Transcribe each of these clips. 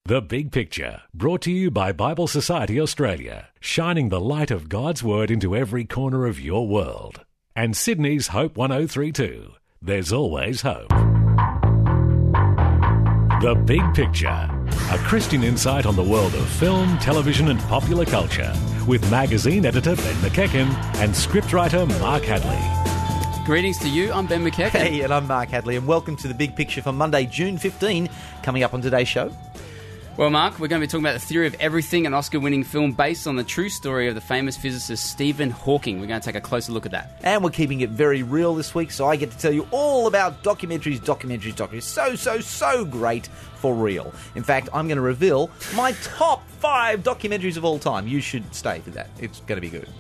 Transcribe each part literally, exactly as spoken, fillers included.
The Big Picture, brought to you by Bible Society Australia, shining the light of God's Word into every corner of your world. And Sydney's Hope one oh three point two. There's always hope. The Big Picture, a Christian insight on the world of film, television and popular culture, with magazine editor Ben McEachen and scriptwriter Mark Hadley. Greetings to you, I'm Ben McEachen. Hey, and I'm Mark Hadley, and welcome to The Big Picture for Monday, June fifteenth. Coming up on today's show... Well, Mark, we're going to be talking about The Theory of Everything, an Oscar-winning film based on the true story of the famous physicist Stephen Hawking. We're going to take a closer look at that. And we're keeping it very real this week, so I get to tell you all about documentaries, documentaries, documentaries. So, so, so great for real. In fact, I'm going to reveal my top five documentaries of all time. You should stay for that. It's going to be good.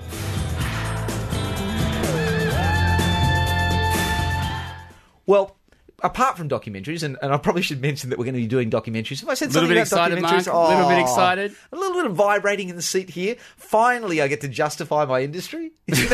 Well... Apart from documentaries, and, and I probably should mention that we're going to be doing documentaries. If I said something about excited, documentaries, Mark. oh, a little bit excited, a little bit of vibrating in the seat here. Finally, I get to justify my industry.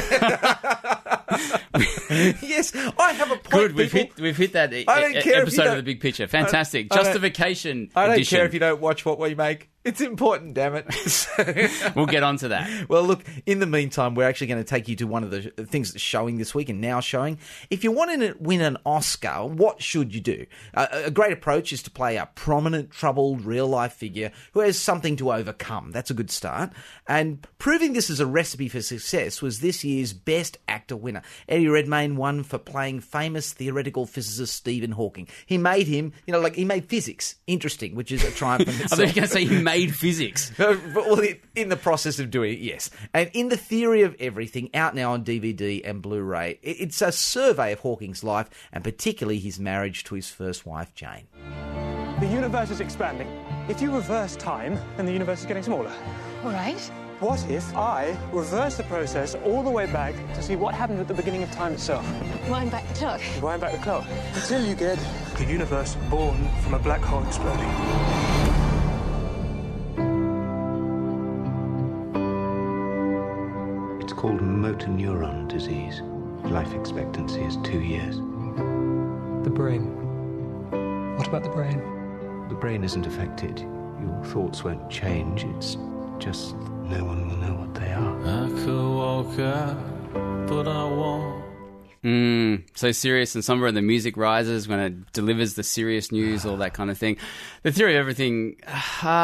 Yes, I have a point. Good, we've people. hit we've hit that e- I don't care episode of The Big Picture. Fantastic I don't, justification. I don't edition. care if you don't watch what we make. It's important, damn it. We'll get on to that. Well, look, in the meantime, we're actually going to take you to one of the things that's showing this week and now showing. If you want to win an Oscar, what should you do? Uh, a great approach is to play a prominent, troubled, real-life figure who has something to overcome. That's a good start. And proving this as a recipe for success was this year's Best Actor winner. Eddie Redmayne won for playing famous theoretical physicist Stephen Hawking. He made him, you know, like he made physics interesting, which is a triumph in itself. I thought you were going to say he made Made physics. Well, in the process of doing it, yes. And in The Theory of Everything, out now on D V D and Blu-ray, it's a survey of Hawking's life, and particularly his marriage to his first wife, Jane. The universe is expanding. If you reverse time, then the universe is getting smaller. All right. What if I reverse the process all the way back to see what happened at the beginning of time itself? Wind back the clock. Wind back the clock. Until you get the universe born from a black hole exploding. It's called motor neuron disease. Life expectancy is two years. The brain. What about the brain? The brain isn't affected. Your thoughts won't change. It's just no one will know what they are. I could walk out, but I won't. Mm, so serious, and somewhere the music rises when it delivers the serious news, all that kind of thing. The Theory of Everything, uh,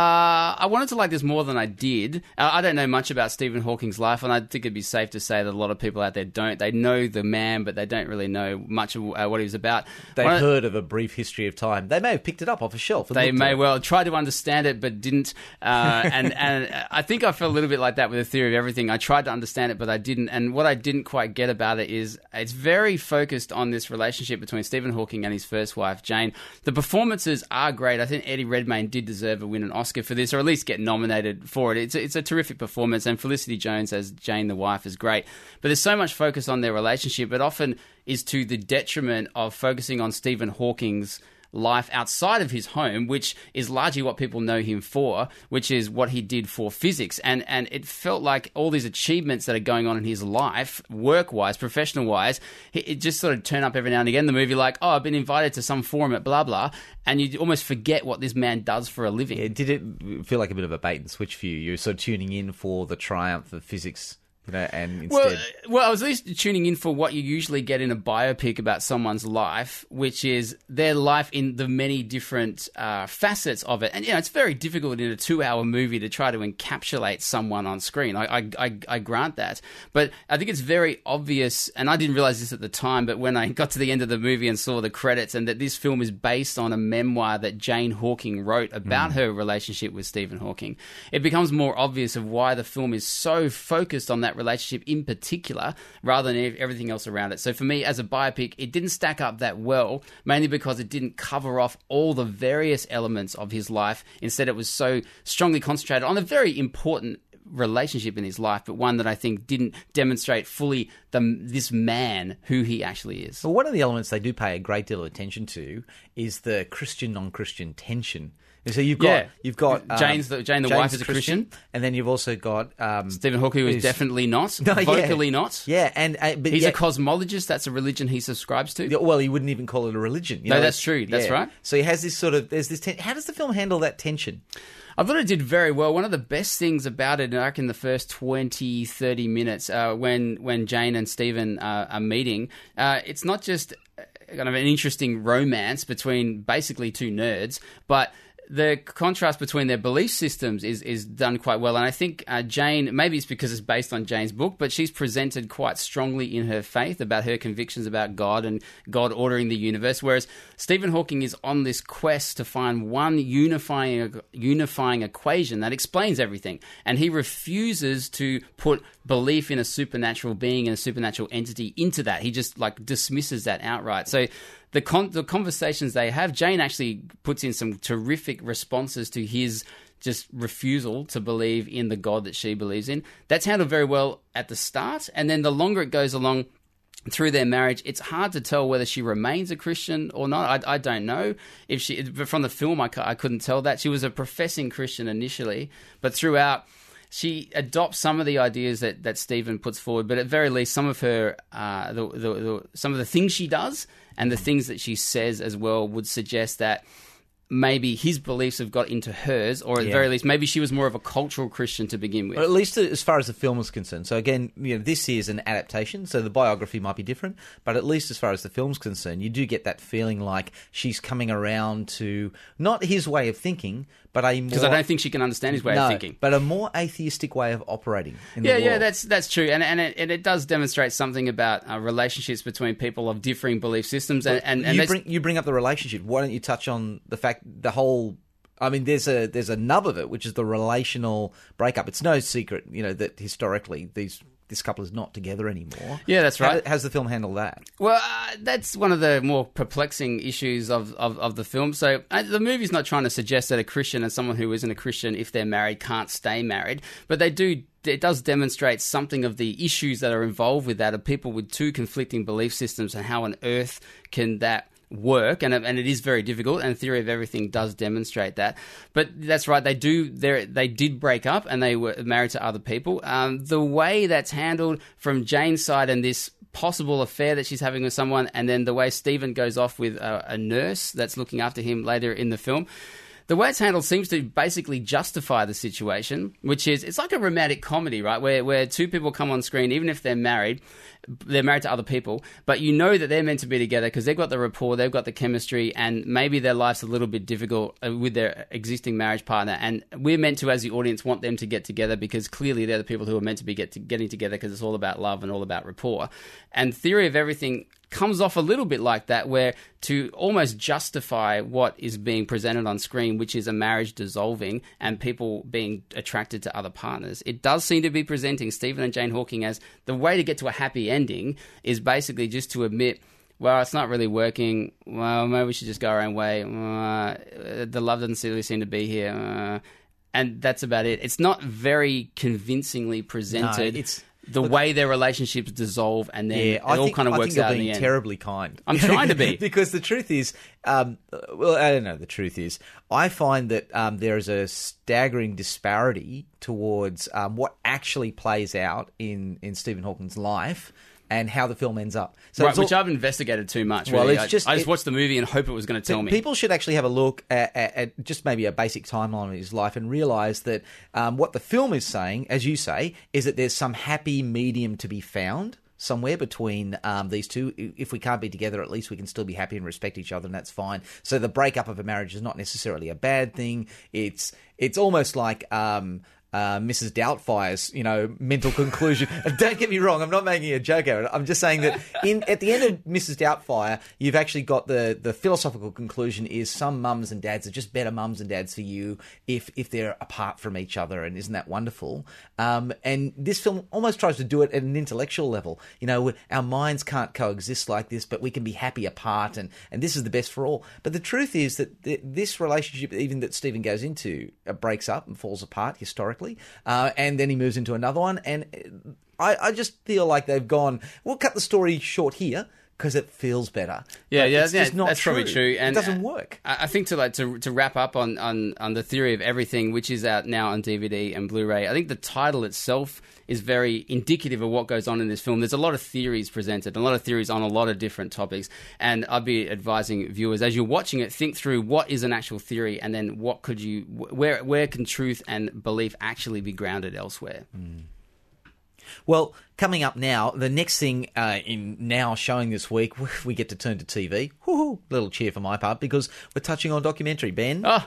I wanted to like this more than I did. Uh, I don't know much about Stephen Hawking's life, and I think it'd be safe to say that a lot of people out there don't. They know the man, but they don't really know much of uh, what he was about. They've One heard of A Brief History of Time. They may have picked it up off a shelf. They may well try to understand it, but didn't. Uh, and, and I think I felt a little bit like that with The Theory of Everything. I tried to understand it, but I didn't. And what I didn't quite get about it is it's very very focused on this relationship between Stephen Hawking and his first wife, Jane. The performances are great. I think Eddie Redmayne did deserve to win an Oscar for this, or at least get nominated for it. It's a, it's a terrific performance, and Felicity Jones as Jane, the wife, is great. But there's so much focus on their relationship. It often is to the detriment of focusing on Stephen Hawking's life outside of his home, which is largely what people know him for, which is what he did for physics. And and it felt like all these achievements that are going on in his life, work-wise, professional-wise, it just sort of turn up every now and again in the movie like, oh, I've been invited to some forum at blah, blah, and you almost forget what this man does for a living. Yeah, did it feel like a bit of a bait and switch for you? You're sort of tuning in for the triumph of physics, you know, and instead... Well, well, I was at least tuning in for what you usually get in a biopic about someone's life, which is their life in the many different uh, facets of it. And, you know, it's very difficult in a two-hour movie to try to encapsulate someone on screen. I, I, I, I grant that. But I think it's very obvious, and I didn't realize this at the time, but when I got to the end of the movie and saw the credits, and that this film is based on a memoir that Jane Hawking wrote about mm. her relationship with Stephen Hawking, it becomes more obvious of why the film is so focused on that relationship in particular, rather than everything else around it. So for me, as a biopic, it didn't stack up that well, mainly because it didn't cover off all the various elements of his life. Instead, it was so strongly concentrated on a very important relationship in his life, but one that I think didn't demonstrate fully the, this man who he actually is. Well, one of the elements they do pay a great deal of attention to is the Christian non-Christian tension So you've got Yeah. you've got um, Jane's the- Jane the Jane's wife is a Christian. and then you've also got um, Stephen Hawking was who's- definitely not, No, yeah. vocally not. Yeah, and uh, but He's yeah, a cosmologist. That's a religion he subscribes to. Yeah, well, he wouldn't even call it a religion. You No, know, that's it's- true. That's yeah. right. So he has this sort of there's this. Ten- How does the film handle that tension? I thought it did very well. One of the best things about it, like in the first twenty, thirty minutes, uh, when when Jane and Stephen uh, are meeting, uh, it's not just kind of an interesting romance between basically two nerds, but the contrast between their belief systems is is done quite well. And I think uh, Jane, maybe it's because it's based on Jane's book, but she's presented quite strongly in her faith about her convictions about God and God ordering the universe, whereas Stephen Hawking is on this quest to find one unifying unifying equation that explains everything. And he refuses to put belief in a supernatural being and a supernatural entity into that. He just like dismisses that outright. So The, con- the conversations they have, Jane actually puts in some terrific responses to his just refusal to believe in the God that she believes in. That's handled very well at the start, and then the longer it goes along through their marriage, it's hard to tell whether she remains a Christian or not. I, I don't know if she. But from the film, I, I couldn't tell that. She was a professing Christian initially, but throughout, she adopts some of the ideas that, that Stephen puts forward, but at very least, some of her, uh, the, the, the, some of the things she does and the things that she says as well would suggest that maybe his beliefs have got into hers, or at the Yeah. very least, maybe she was more of a cultural Christian to begin with. Or at least as far as the film is concerned. So again, you know, this is an adaptation, so the biography might be different, but at least as far as the film's concerned, you do get that feeling like she's coming around to not his way of thinking, but a more... Because I don't think she can understand his way no, of thinking. but a more atheistic way of operating in Yeah, the yeah, world. that's that's true, and and it, and it does demonstrate something about uh, relationships between people of differing belief systems, and and, and you that's- bring you bring up the relationship. Why don't you touch on the fact the whole? I mean, there's a there's a nub of it, which is the relational breakup. It's no secret, you know, that historically these this couple is not together anymore. Yeah, that's right. How, how's the film handle that? Well, uh, that's one of the more perplexing issues of, of, of the film. So uh, the movie's not trying to suggest that a Christian and someone who isn't a Christian, if they're married, can't stay married. But they do. It does demonstrate something of the issues that are involved with that, of people with two conflicting belief systems, and how on earth can that work, and and it is very difficult, and Theory of Everything does demonstrate that. But that's right, they do they they did break up, and they were married to other people. Um, the way that's handled from Jane's side, and this possible affair that she's having with someone, and then the way Stephen goes off with a, a nurse that's looking after him later in the film, the way it's handled seems to basically justify the situation, which is, it's like a romantic comedy, right? Where where two people come on screen, even if they're married, they're married to other people, but you know that they're meant to be together because they've got the rapport, they've got the chemistry, and maybe their life's a little bit difficult with their existing marriage partner. And we're meant to, as the audience, want them to get together because clearly they're the people who are meant to be get to, getting together, because it's all about love and all about rapport. And Theory of Everything comes off a little bit like that, where to almost justify what is being presented on screen, which is a marriage dissolving and people being attracted to other partners, it does seem to be presenting Stephen and Jane Hawking as the way to get to a happy ending is basically just to admit, well, it's not really working. Well, maybe we should just go our own way. Uh, the love doesn't really seem to be here. Uh, and that's about it. It's not very convincingly presented. No, it's... The Look, way their relationships dissolve, and then yeah, it I all think, kind of I works think you're out in being the end. terribly kind. I'm trying to be. Because the truth is, um, well, I don't know, the truth is, I find that um, there is a staggering disparity towards um, what actually plays out in, in Stephen Hawking's life and how the film ends up. So Right, it's all- which I've investigated too much. Well, Really. it's I, just- I just it- watched the movie and hope it was going to tell me. People should actually have a look at, at, at just maybe a basic timeline of his life and realise that um, what the film is saying, as you say, is that there's some happy medium to be found somewhere between um, these two. If we can't be together, at least we can still be happy and respect each other, and that's fine. So the breakup of a marriage is not necessarily a bad thing. It's it's almost like um, uh, Missus Doubtfire's, you know, mental conclusion. Don't get me wrong, I'm not making a joke out of it. I'm just saying that in at the end of Missus Doubtfire, you've actually got the, the philosophical conclusion is some mums and dads are just better mums and dads for you if if they're apart from each other, and isn't that wonderful? Um, and this film almost tries to do it at an intellectual level. You know, our minds can't coexist like this, but we can be happy apart, and, and this is the best for all. But the truth is that th- this relationship, even that Stephen goes into, uh, breaks up and falls apart historically. Uh, and then he moves into another one. And I, I just feel like they've gone, we'll cut the story short here, because it feels better. Yeah, But yeah, it's yeah, just not that's true. probably true. And it doesn't uh, work. I I think to like to to wrap up on, on, on the theory of everything, which is out now on D V D and Blu-ray. I think the title itself is very indicative of what goes on in this film. There's a lot of theories presented, a lot of theories on a lot of different topics, and I'd be advising viewers as you're watching it, think through what is an actual theory, and then what could you, where where can truth and belief actually be grounded elsewhere. Mm. Well, coming up now, the next thing uh, in now showing this week, we get to turn to T V. Woo-hoo, little cheer for my part, because we're touching on documentary, Ben. Oh,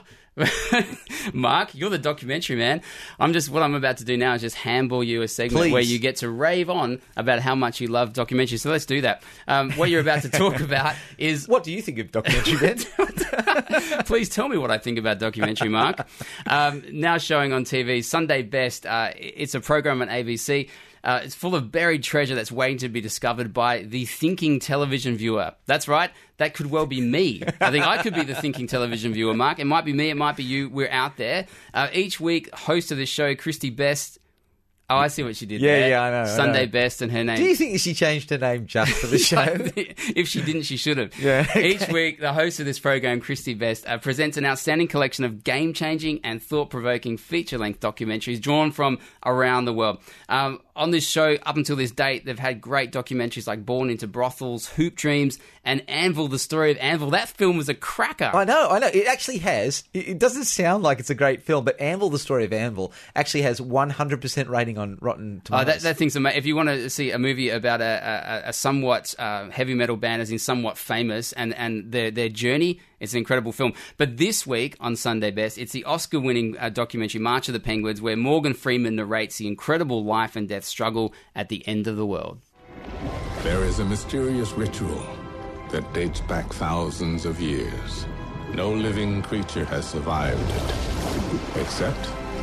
Mark, you're the documentary man. I'm just, what I'm about to do now is just handball you a segment Please. where you get to rave on about how much you love documentaries. So let's do that. Um, what you're about to talk about is... What do you think of documentary, Ben? Please tell me what I think about documentary, Mark. Um, now showing on T V, Sunday Best. Uh, it's a program on A B C. Uh, it's full of buried treasure that's waiting to be discovered by the thinking television viewer. That's right. That could well be me. I think I could be the thinking television viewer, Mark. It might be me. It might be you. We're out there. Uh, each week, host of the show, Christy Best. Oh, I see what she did Yeah, there. yeah, I know, I Sunday know. Best and her name. Do you think she changed her name just for the show? If she didn't, she should have. Yeah, okay. Each week, the host of this program, Christy Best, uh, presents an outstanding collection of game-changing and thought-provoking feature-length documentaries drawn from around the world. Um, on this show, up until this date, they've had great documentaries like Born into Brothels, Hoop Dreams, and Anvil, the story of Anvil. That film was a cracker. I know, I know. It actually has. It it doesn't sound like it's a great film, but Anvil, the story of Anvil, actually has one hundred percent rating on Rotten Tomatoes. Oh, that, that thing's amazing. If you want to see a movie about a, a, a somewhat uh, heavy metal band, as in somewhat famous, and, and their, their journey, it's an incredible film. But this week on Sunday Best, it's the Oscar-winning uh, documentary March of the Penguins, where Morgan Freeman narrates the incredible life and death struggle at the end of the world. There is a mysterious ritual that dates back thousands of years. No living creature has survived it, except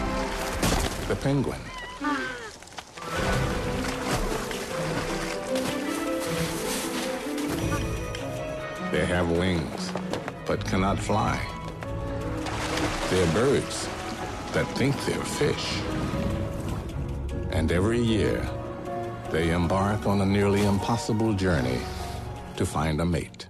the penguin. They have wings, but cannot fly. They're birds that think they're fish. And every year, they embark on a nearly impossible journey to find a mate.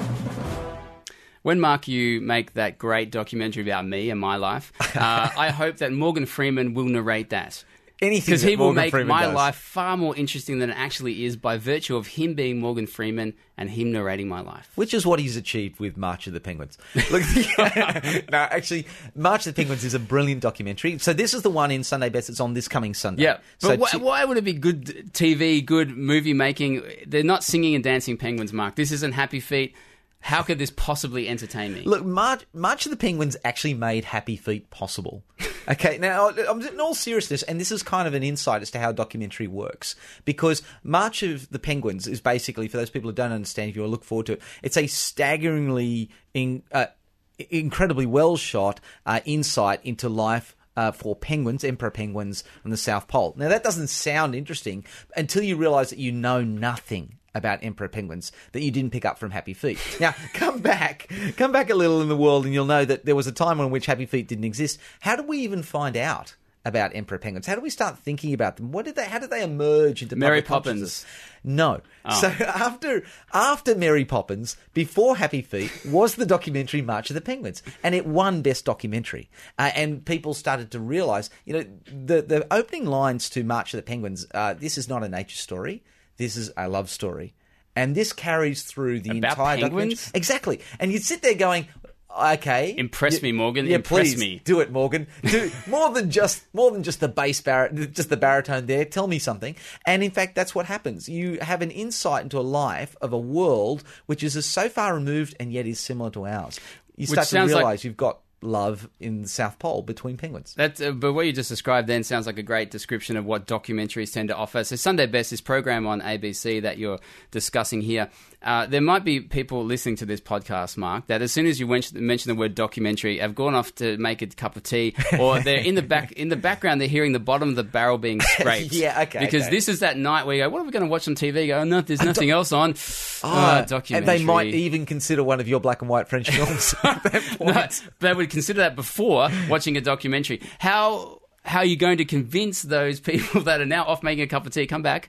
When, Mark, you make that great documentary about me and my life, uh, I hope that Morgan Freeman will narrate that. Anything Because he that will Morgan make Freeman my does. life far more interesting than it actually is by virtue of him being Morgan Freeman and him narrating my life. Which is what he's achieved with March of the Penguins. Look, no, actually, March of the Penguins is a brilliant documentary. So this is the one in Sunday Best. It's on this coming Sunday. Yeah, So but why, t- why would it be good T V, good movie making? They're not singing and dancing penguins, Mark. This isn't Happy Feet. How could this possibly entertain me? Look, March, March of the Penguins actually made Happy Feet possible. Okay, now, I'm in all seriousness, and this is kind of an insight as to how documentary works, because March of the Penguins is basically, for those people who don't understand, if you look forward to it, it's a staggeringly, in, uh, incredibly well-shot uh, insight into life Uh, for penguins, emperor penguins on the South Pole. Now, that doesn't sound interesting until you realise that you know nothing about emperor penguins that you didn't pick up from Happy Feet. Now, come back, come back a little in the world and you'll know that there was a time in which Happy Feet didn't exist. How did we even find out about emperor penguins? How do we start thinking about them? What did they? How did they emerge into Mary public Poppins. consciousness? No. Oh. So after after Mary Poppins, before Happy Feet, was the documentary March of the Penguins, and it won Best Documentary. Uh, and people started to realise, you know, the the opening lines to March of the Penguins. Uh, this is not a nature story. This is a love story, and this carries through the About entire penguins? documentary. Exactly, and you'd sit there going, okay, Impress y- me, Morgan. Yeah, Impress please, me. do it, Morgan. Do more than just more than just the bass bar, just the baritone there. Tell me something. And in fact, that's what happens. You have an insight into a life of a world which is so far removed and yet is similar to ours. You Which start to sounds like- realise you've got love in the South Pole between penguins. That, uh, but what you just described then sounds like a great description of what documentaries tend to offer. So Sunday Best, this program on A B C that you're discussing here, uh, there might be people listening to this podcast, Mark, that as soon as you mention, mention the word documentary, have gone off to make a cup of tea, or they're in the back in the background, they're hearing the bottom of the barrel being scraped. Yeah, okay, Because okay. this is that night where you go, what are we going to watch on T V? You go, oh, no, there's nothing else on. Oh, Oh, documentary. and they might even consider one of your black and white French films at that point. No, they would consider that before watching a documentary. How how are you going to convince those people that are now off making a cup of tea, come back,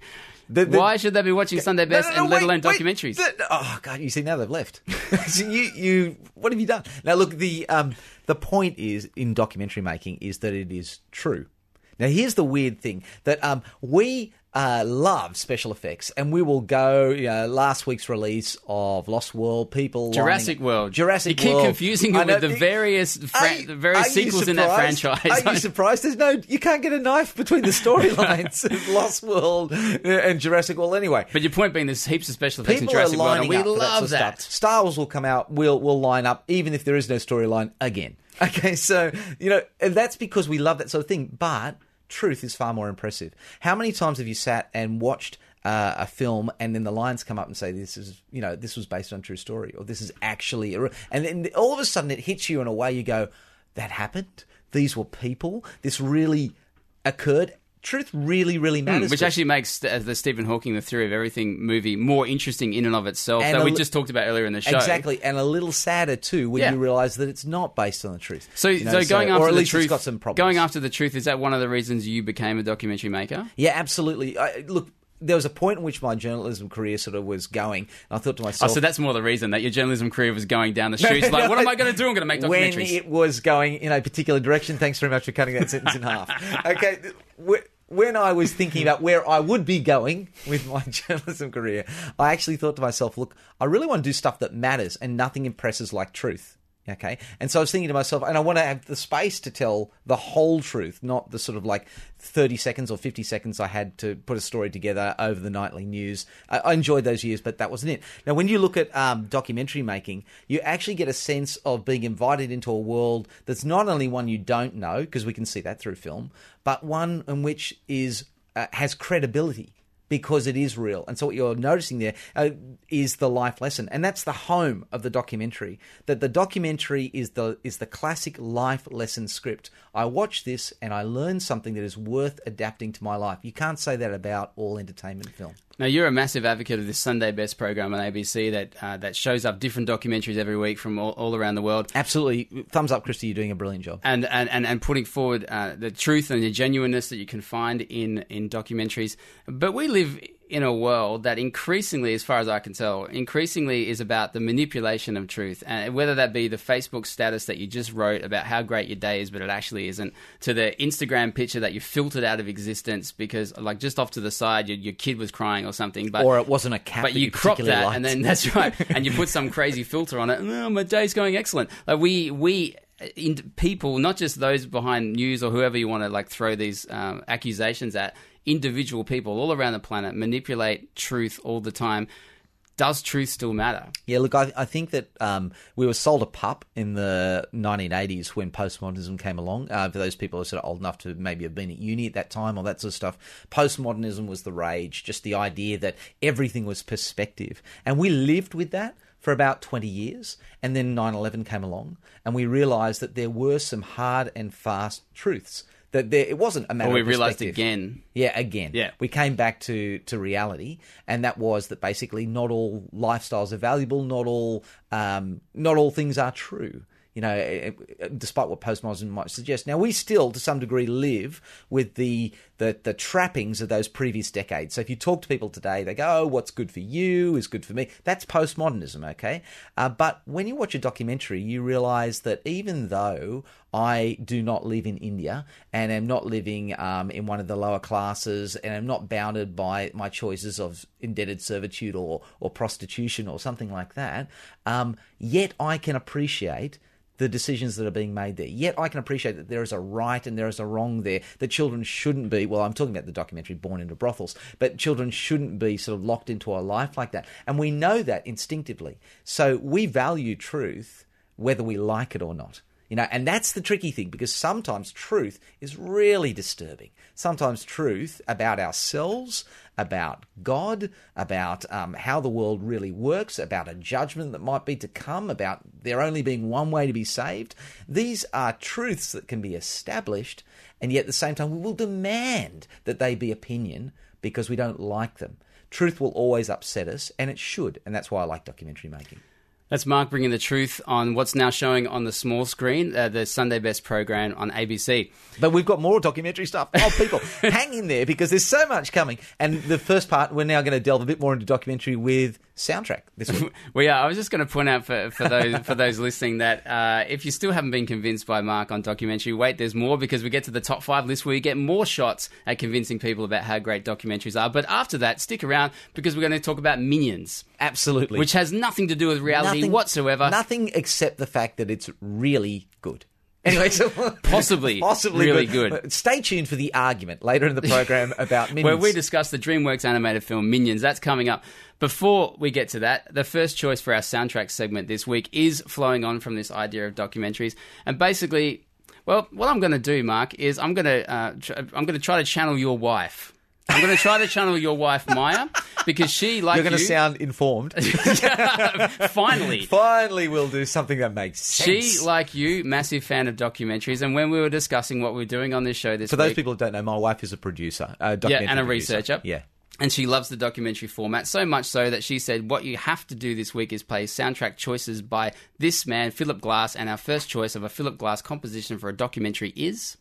The, the, Why should they be watching Sunday Best no, no, no, and let wait, alone wait, documentaries? the- oh God, you see now they've left. So you, you, what have you done? Now look, the um, the point is in documentary making is that it is true. Now here's the weird thing that um, we. Uh, love special effects, and we will go. You know, last week's release of Lost World, people Jurassic lining, World. Jurassic You keep World. confusing I it know, with the various fra- you- the various are you sequels in that surprised? franchise. Are you surprised? There's no, you can't get a knife between the storylines of Lost World and Jurassic World anyway. But your point being, there's heaps of special effects People in Jurassic are World, lining and we up for love that. Sort of that. stuff. Star Wars will come out. We'll we'll line up even if there is no storyline again. Okay, so you know, and that's because we love that sort of thing. But truth is far more impressive. How many times have you sat and watched uh, a film and then the lines come up and say, this is, you know, this was based on a true story, or this is actually, a re-. And then all of a sudden it hits you in a way you go, that happened? These were people? This really occurred? Truth really, really matters. Mm, which to actually makes the, the Stephen Hawking, The Theory of Everything movie more interesting in and of itself, And that a we li- just talked about earlier in the show. Exactly, and a little sadder too when Yeah. you realise that it's not based on the truth. So, You know, so going or after at the least truth, it's got some problems. going after the truth, is that one of the reasons you became a documentary maker? Yeah, absolutely. I, look, there was a point in which my journalism career sort of was going, and I thought to Oh, myself, so that's more the reason that your journalism career was going down the streets. Like, what am I going to do? I'm going to make when documentaries. it was going in a particular direction. Thanks very much for cutting that sentence in half. Okay, wh- when I was thinking about where I would be going with my journalism career, I actually thought to myself, look, I really want to do stuff that matters, and nothing impresses like truth. Okay, and so I was thinking to myself, and I want to have the space to tell the whole truth, not the sort of like thirty seconds or fifty seconds I had to put a story together over the nightly news. I, I enjoyed those years, but that wasn't it. Now, when you look at um, documentary making, you actually get a sense of being invited into a world that's not only one you don't know, because we can see that through film, but one in which is uh, has credibility, because it is real. And so what you're noticing there uh, is the life lesson. And that's the home of the documentary. That the documentary is the is the classic life lesson script. I watch this and I learn something that is worth adapting to my life. You can't say that about all entertainment film. Now, you're a massive advocate of this Sunday Best program on A B C that uh, that shows up different documentaries every week from all, all around the world. Absolutely. Thumbs up, Christy. You're doing a brilliant job. And, and, and, and putting forward uh, the truth and the genuineness that you can find in, in documentaries. But we live in a world that increasingly, as far as I can tell, increasingly is about the manipulation of truth. And whether that be the Facebook status that you just wrote about how great your day is, but it actually isn't, to the Instagram picture that you filtered out of existence because, like, just off to the side, your, your kid was crying or something. But, or it wasn't a cat But that you, you cropped particularly that, liked. and then that's right. And you put some crazy filter on it. And, oh, my day's going excellent. Like, we... we In people, not just those behind news or whoever you want to like throw these um, accusations at, individual people all around the planet manipulate truth all the time. Does truth still matter? Yeah, look, I, I think that um, we were sold a pup in the nineteen eighties when postmodernism came along. Uh, for those people who are sort of old enough to maybe have been at uni at that time or that sort of stuff, postmodernism was the rage, just the idea that everything was perspective. And we lived with that for about twenty years, and then nine eleven came along, and we realised that there were some hard and fast truths. That there, it wasn't a matter Or we of realised perspective. again. Yeah, again. Yeah. We came back to, to reality, and that was that basically not all lifestyles are valuable, not all um, not all things are true. You know, despite what postmodernism might suggest. Now, we still, to some degree, live with the, the the trappings of those previous decades. So if you talk to people today, they go, oh, what's good for you is good for me. That's postmodernism, okay? Uh, but when you watch a documentary, you realise that even though I do not live in India and am not living um, in one of the lower classes and am not bounded by my choices of indebted servitude or, or prostitution or something like that, um, yet I can appreciate the decisions that are being made there. Yet I can appreciate that there is a right and there is a wrong there, that children shouldn't be, well, I'm talking about the documentary Born into Brothels, but children shouldn't be sort of locked into a life like that. And we know that instinctively. So we value truth whether we like it or not. You know, and that's the tricky thing, because sometimes truth is really disturbing. Sometimes truth about ourselves, about God, about um, how the world really works, about a judgment that might be to come, about there only being one way to be saved. These are truths that can be established, and yet at the same time we will demand that they be opinion because we don't like them. Truth will always upset us, and it should, and that's why I like documentary making. That's Mark bringing the truth on what's now showing on the small screen, uh, the Sunday Best program on A B C. But we've got more documentary stuff. Oh, people, hang in there because there's so much coming. And the first part, we're now going to delve a bit more into documentary with soundtrack this week. We are. I was just going to point out for, for those for those listening that uh, if you still haven't been convinced by Mark on documentary, wait, there's more, because we get to the top five list where you get more shots at convincing people about how great documentaries are. But after that, stick around because we're going to talk about Minions. Absolutely. Which has nothing to do with reality nothing, whatsoever. Nothing except the fact that it's really good. Anyway, so possibly, possibly really good. good. Stay tuned for the argument later in the program about Minions. Where we discuss the DreamWorks animated film Minions. That's coming up. Before we get to that, the first choice for our soundtrack segment this week is flowing on from this idea of documentaries. And basically, well, what I'm going to do, Mark, is I'm going to uh, tr- I'm going to try to channel your wife. I'm going to try to channel your wife, Maya, because she, like you... You're going to sound informed. Finally. Finally we'll do something that makes sense. She, like you, massive fan of documentaries, and when we were discussing what we're doing on this show this For week... those people who don't know, my wife is a producer, a documentary Yeah, and a producer. researcher. Yeah. And she loves the documentary format, so much so that she said, what you have to do this week is play soundtrack choices by this man, Philip Glass, and our first choice of a Philip Glass composition for a documentary is...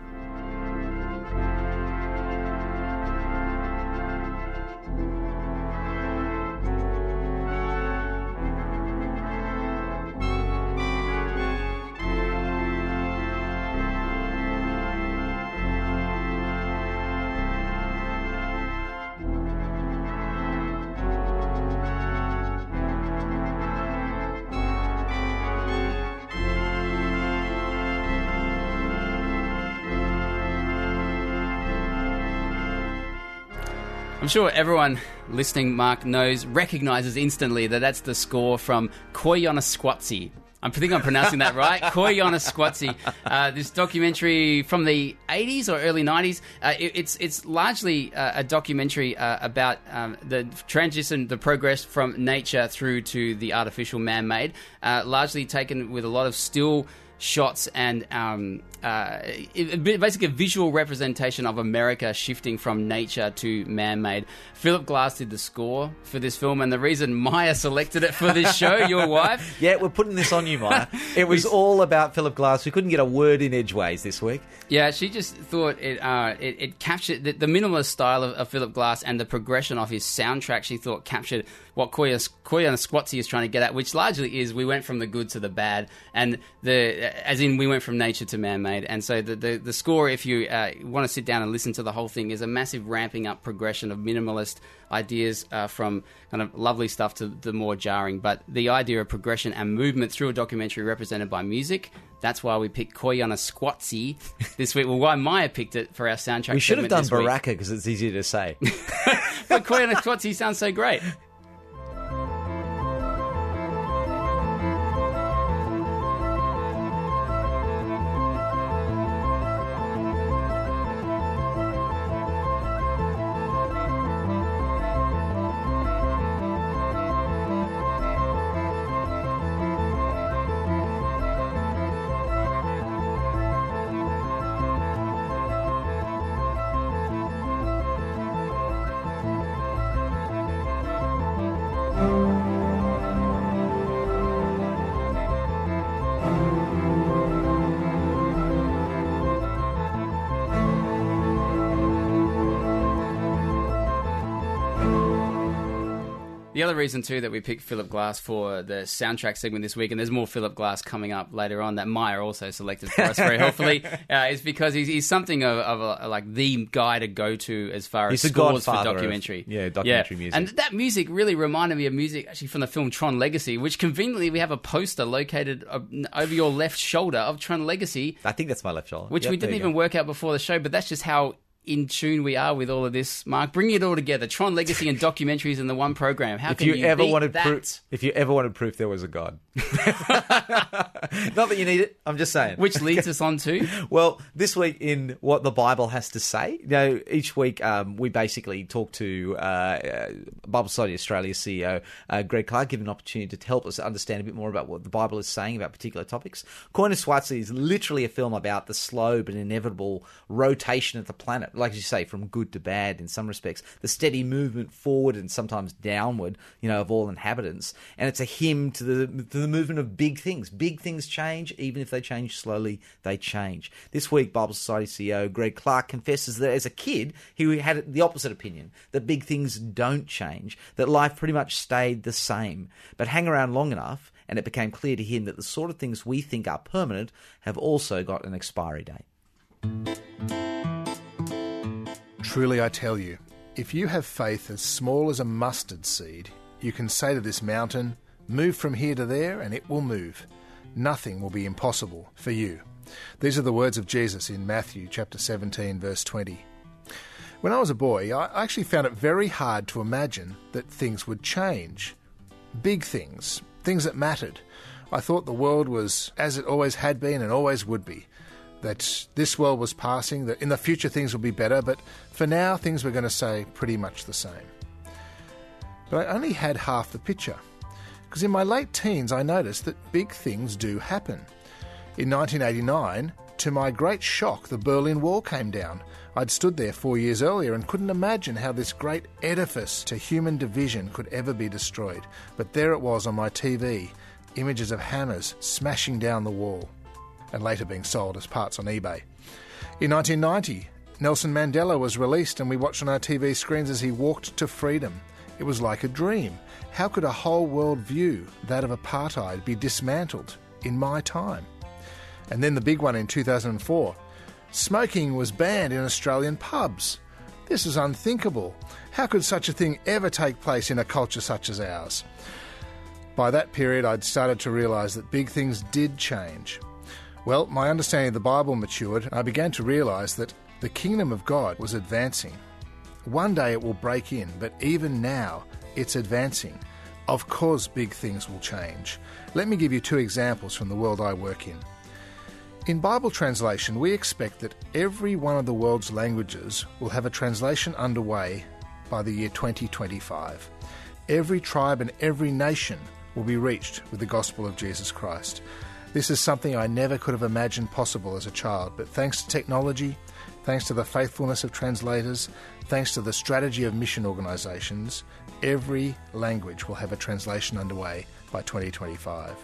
I'm sure everyone listening, Mark, knows, recognises instantly that that's the score from Koyaanisqatsi. I think I'm pronouncing that right. Koyaanisqatsi. Uh, this documentary from the eighties or early nineties. Uh, it, it's it's largely uh, a documentary uh, about um, the transition, the progress from nature through to the artificial man-made. Uh, largely taken with a lot of still shots and um, uh, it, basically a visual representation of America shifting from nature to man-made. Philip Glass did the score for this film, and the reason Maya selected it for this show, your wife... Yeah, we're putting this on you, Maya. It was all about Philip Glass. We couldn't get a word in edgeways this week. Yeah, she just thought it uh, it, it captured the, the minimalist style of, of Philip Glass and the progression of his soundtrack. She thought captured what Koyaanisqatsi is trying to get at, which largely is we went from the good to the bad, and the as in we went from nature to man-made. And so the the, the score, if you uh, want to sit down and listen to the whole thing, is a massive ramping up progression of minimalist ideas uh, from kind of lovely stuff to the more jarring. But the idea of progression and movement through a documentary represented by music, that's why we picked Koyaanisqatsi this week. Well, why Maya picked it for our soundtrack. We should have done Baraka Baraka because it's easier to say. But Koyaanisqatsi sounds so great. The other reason, too, that we picked Philip Glass for the soundtrack segment this week, and there's more Philip Glass coming up later on that Maya also selected for us very helpfully, uh, is because he's, he's something of, of a, like the guy to go to as far as he's scores for documentary. Of, yeah, documentary yeah. music. And that music really reminded me of music actually from the film Tron Legacy, which conveniently we have a poster located uh, over your left shoulder of Tron Legacy. I think that's my left shoulder. Which yep, we didn't even go. work out before the show, but that's just how in tune we are with all of this, Mark. Bringing it all together, Tron Legacy and documentaries in the one program. How if can you, you ever beat wanted that? proof, if you ever wanted proof there was a God. Not that you need it, I'm just saying. Which leads us on to... Well, this week in What the Bible Has to Say. You know, each week um, we basically talk to uh, uh, Bible Society Australia C E O uh, Greg Clark, give an opportunity to help us understand a bit more about what the Bible is saying about particular topics. Coin of Swartzy is literally a film about the slow but inevitable rotation of the planet, like you say, from good to bad in some respects, the steady movement forward and sometimes downward, you know, of all inhabitants. And it's a hymn to the to the movement of big things. Big things change, even if they change slowly, they change. This week, Bible Society C E O Greg Clark confesses that as a kid, he had the opposite opinion, that big things don't change, that life pretty much stayed the same. But hang around long enough, and it became clear to him that the sort of things we think are permanent have also got an expiry date. Truly I tell you, if you have faith as small as a mustard seed, you can say to this mountain, move from here to there, and it will move. Nothing will be impossible for you. These are the words of Jesus in Matthew chapter seventeen, verse twenty. When I was a boy, I actually found it very hard to imagine that things would change. Big things, things that mattered. I thought the world was as it always had been and always would be. That this world was passing, that in the future things would be better, but for now things were going to stay pretty much the same. But I only had half the picture. Because in my late teens, I noticed that big things do happen. In nineteen eighty-nine, to my great shock, the Berlin Wall came down. I'd stood there four years earlier and couldn't imagine how this great edifice to human division could ever be destroyed. But there it was on my T V, images of hammers smashing down the wall, and later being sold as parts on eBay. In nineteen ninety, Nelson Mandela was released and we watched on our T V screens as he walked to freedom. It was like a dream. How could a whole world view, that of apartheid, be dismantled in my time? And then the big one in two thousand four. Smoking was banned in Australian pubs. This is unthinkable. How could such a thing ever take place in a culture such as ours? By that period, I'd started to realise that big things did change. Well, my understanding of the Bible matured, and I began to realise that the kingdom of God was advancing. One day it will break in, but even now it's advancing. Of course big things will change. Let me give you two examples from the world I work in. In Bible translation, we expect that every one of the world's languages will have a translation underway by the year twenty twenty-five. Every tribe and every nation will be reached with the gospel of Jesus Christ. This is something I never could have imagined possible as a child, but thanks to technology, thanks to the faithfulness of translators, thanks to the strategy of mission organisations, every language will have a translation underway by twenty twenty-five.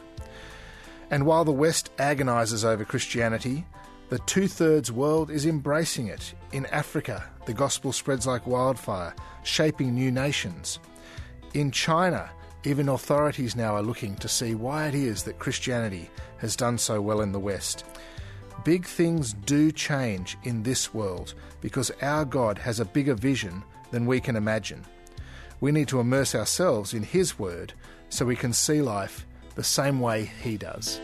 And while the West agonises over Christianity, the two-thirds world is embracing it. In Africa, the gospel spreads like wildfire, shaping new nations. In China, even authorities now are looking to see why it is that Christianity has done so well in the West. Big things do change in this world because our God has a bigger vision than we can imagine. We need to immerse ourselves in His Word so we can see life the same way He does.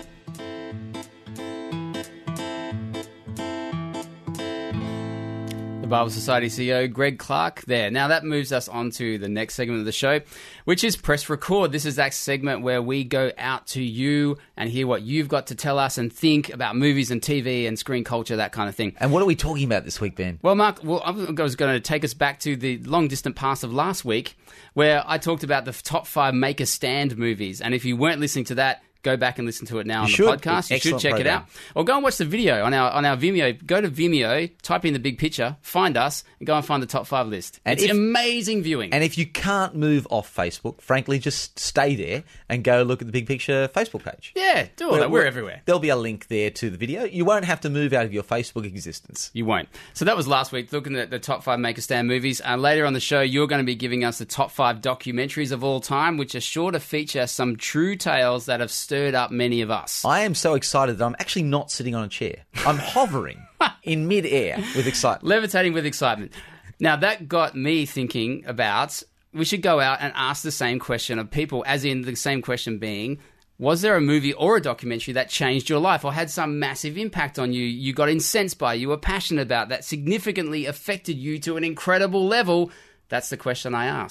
Bible Society C E O Greg Clark there. Now that moves us on to the next segment of the show, which is Press Record. This is that segment where we go out to you and hear what you've got to tell us and think about movies and T V and screen culture, that kind of thing. And what are we talking about this week, Ben? Well, Mark, well, I was going to take us back to the long distant past of last week where I talked about the top five Make a Stand movies. And if you weren't listening to that, go back and listen to it now on the podcast. You should check it out. Or go and watch the video on our on our Vimeo. Go to Vimeo, type in The Big Picture, find us, and go and find the top five list. And it's if, amazing viewing. And if you can't move off Facebook, frankly, just stay there and go look at the Big Picture Facebook page. Yeah, do all we're, that. We're, we're everywhere. There'll be a link there to the video. You won't have to move out of your Facebook existence. You won't. So that was last week, looking at the top five Make a Stand movies. Uh, later on the show, you're going to be giving us the top five documentaries of all time, which are sure to feature some true tales that have stirred up many of us. I am so excited that I'm actually not sitting on a chair. I'm hovering in mid-air with excitement. Levitating with excitement. Now, that got me thinking about, we should go out and ask the same question of people, as in the same question being, was there a movie or a documentary that changed your life or had some massive impact on you, you got incensed by, you were passionate about, that significantly affected you to an incredible level? That's the question I asked.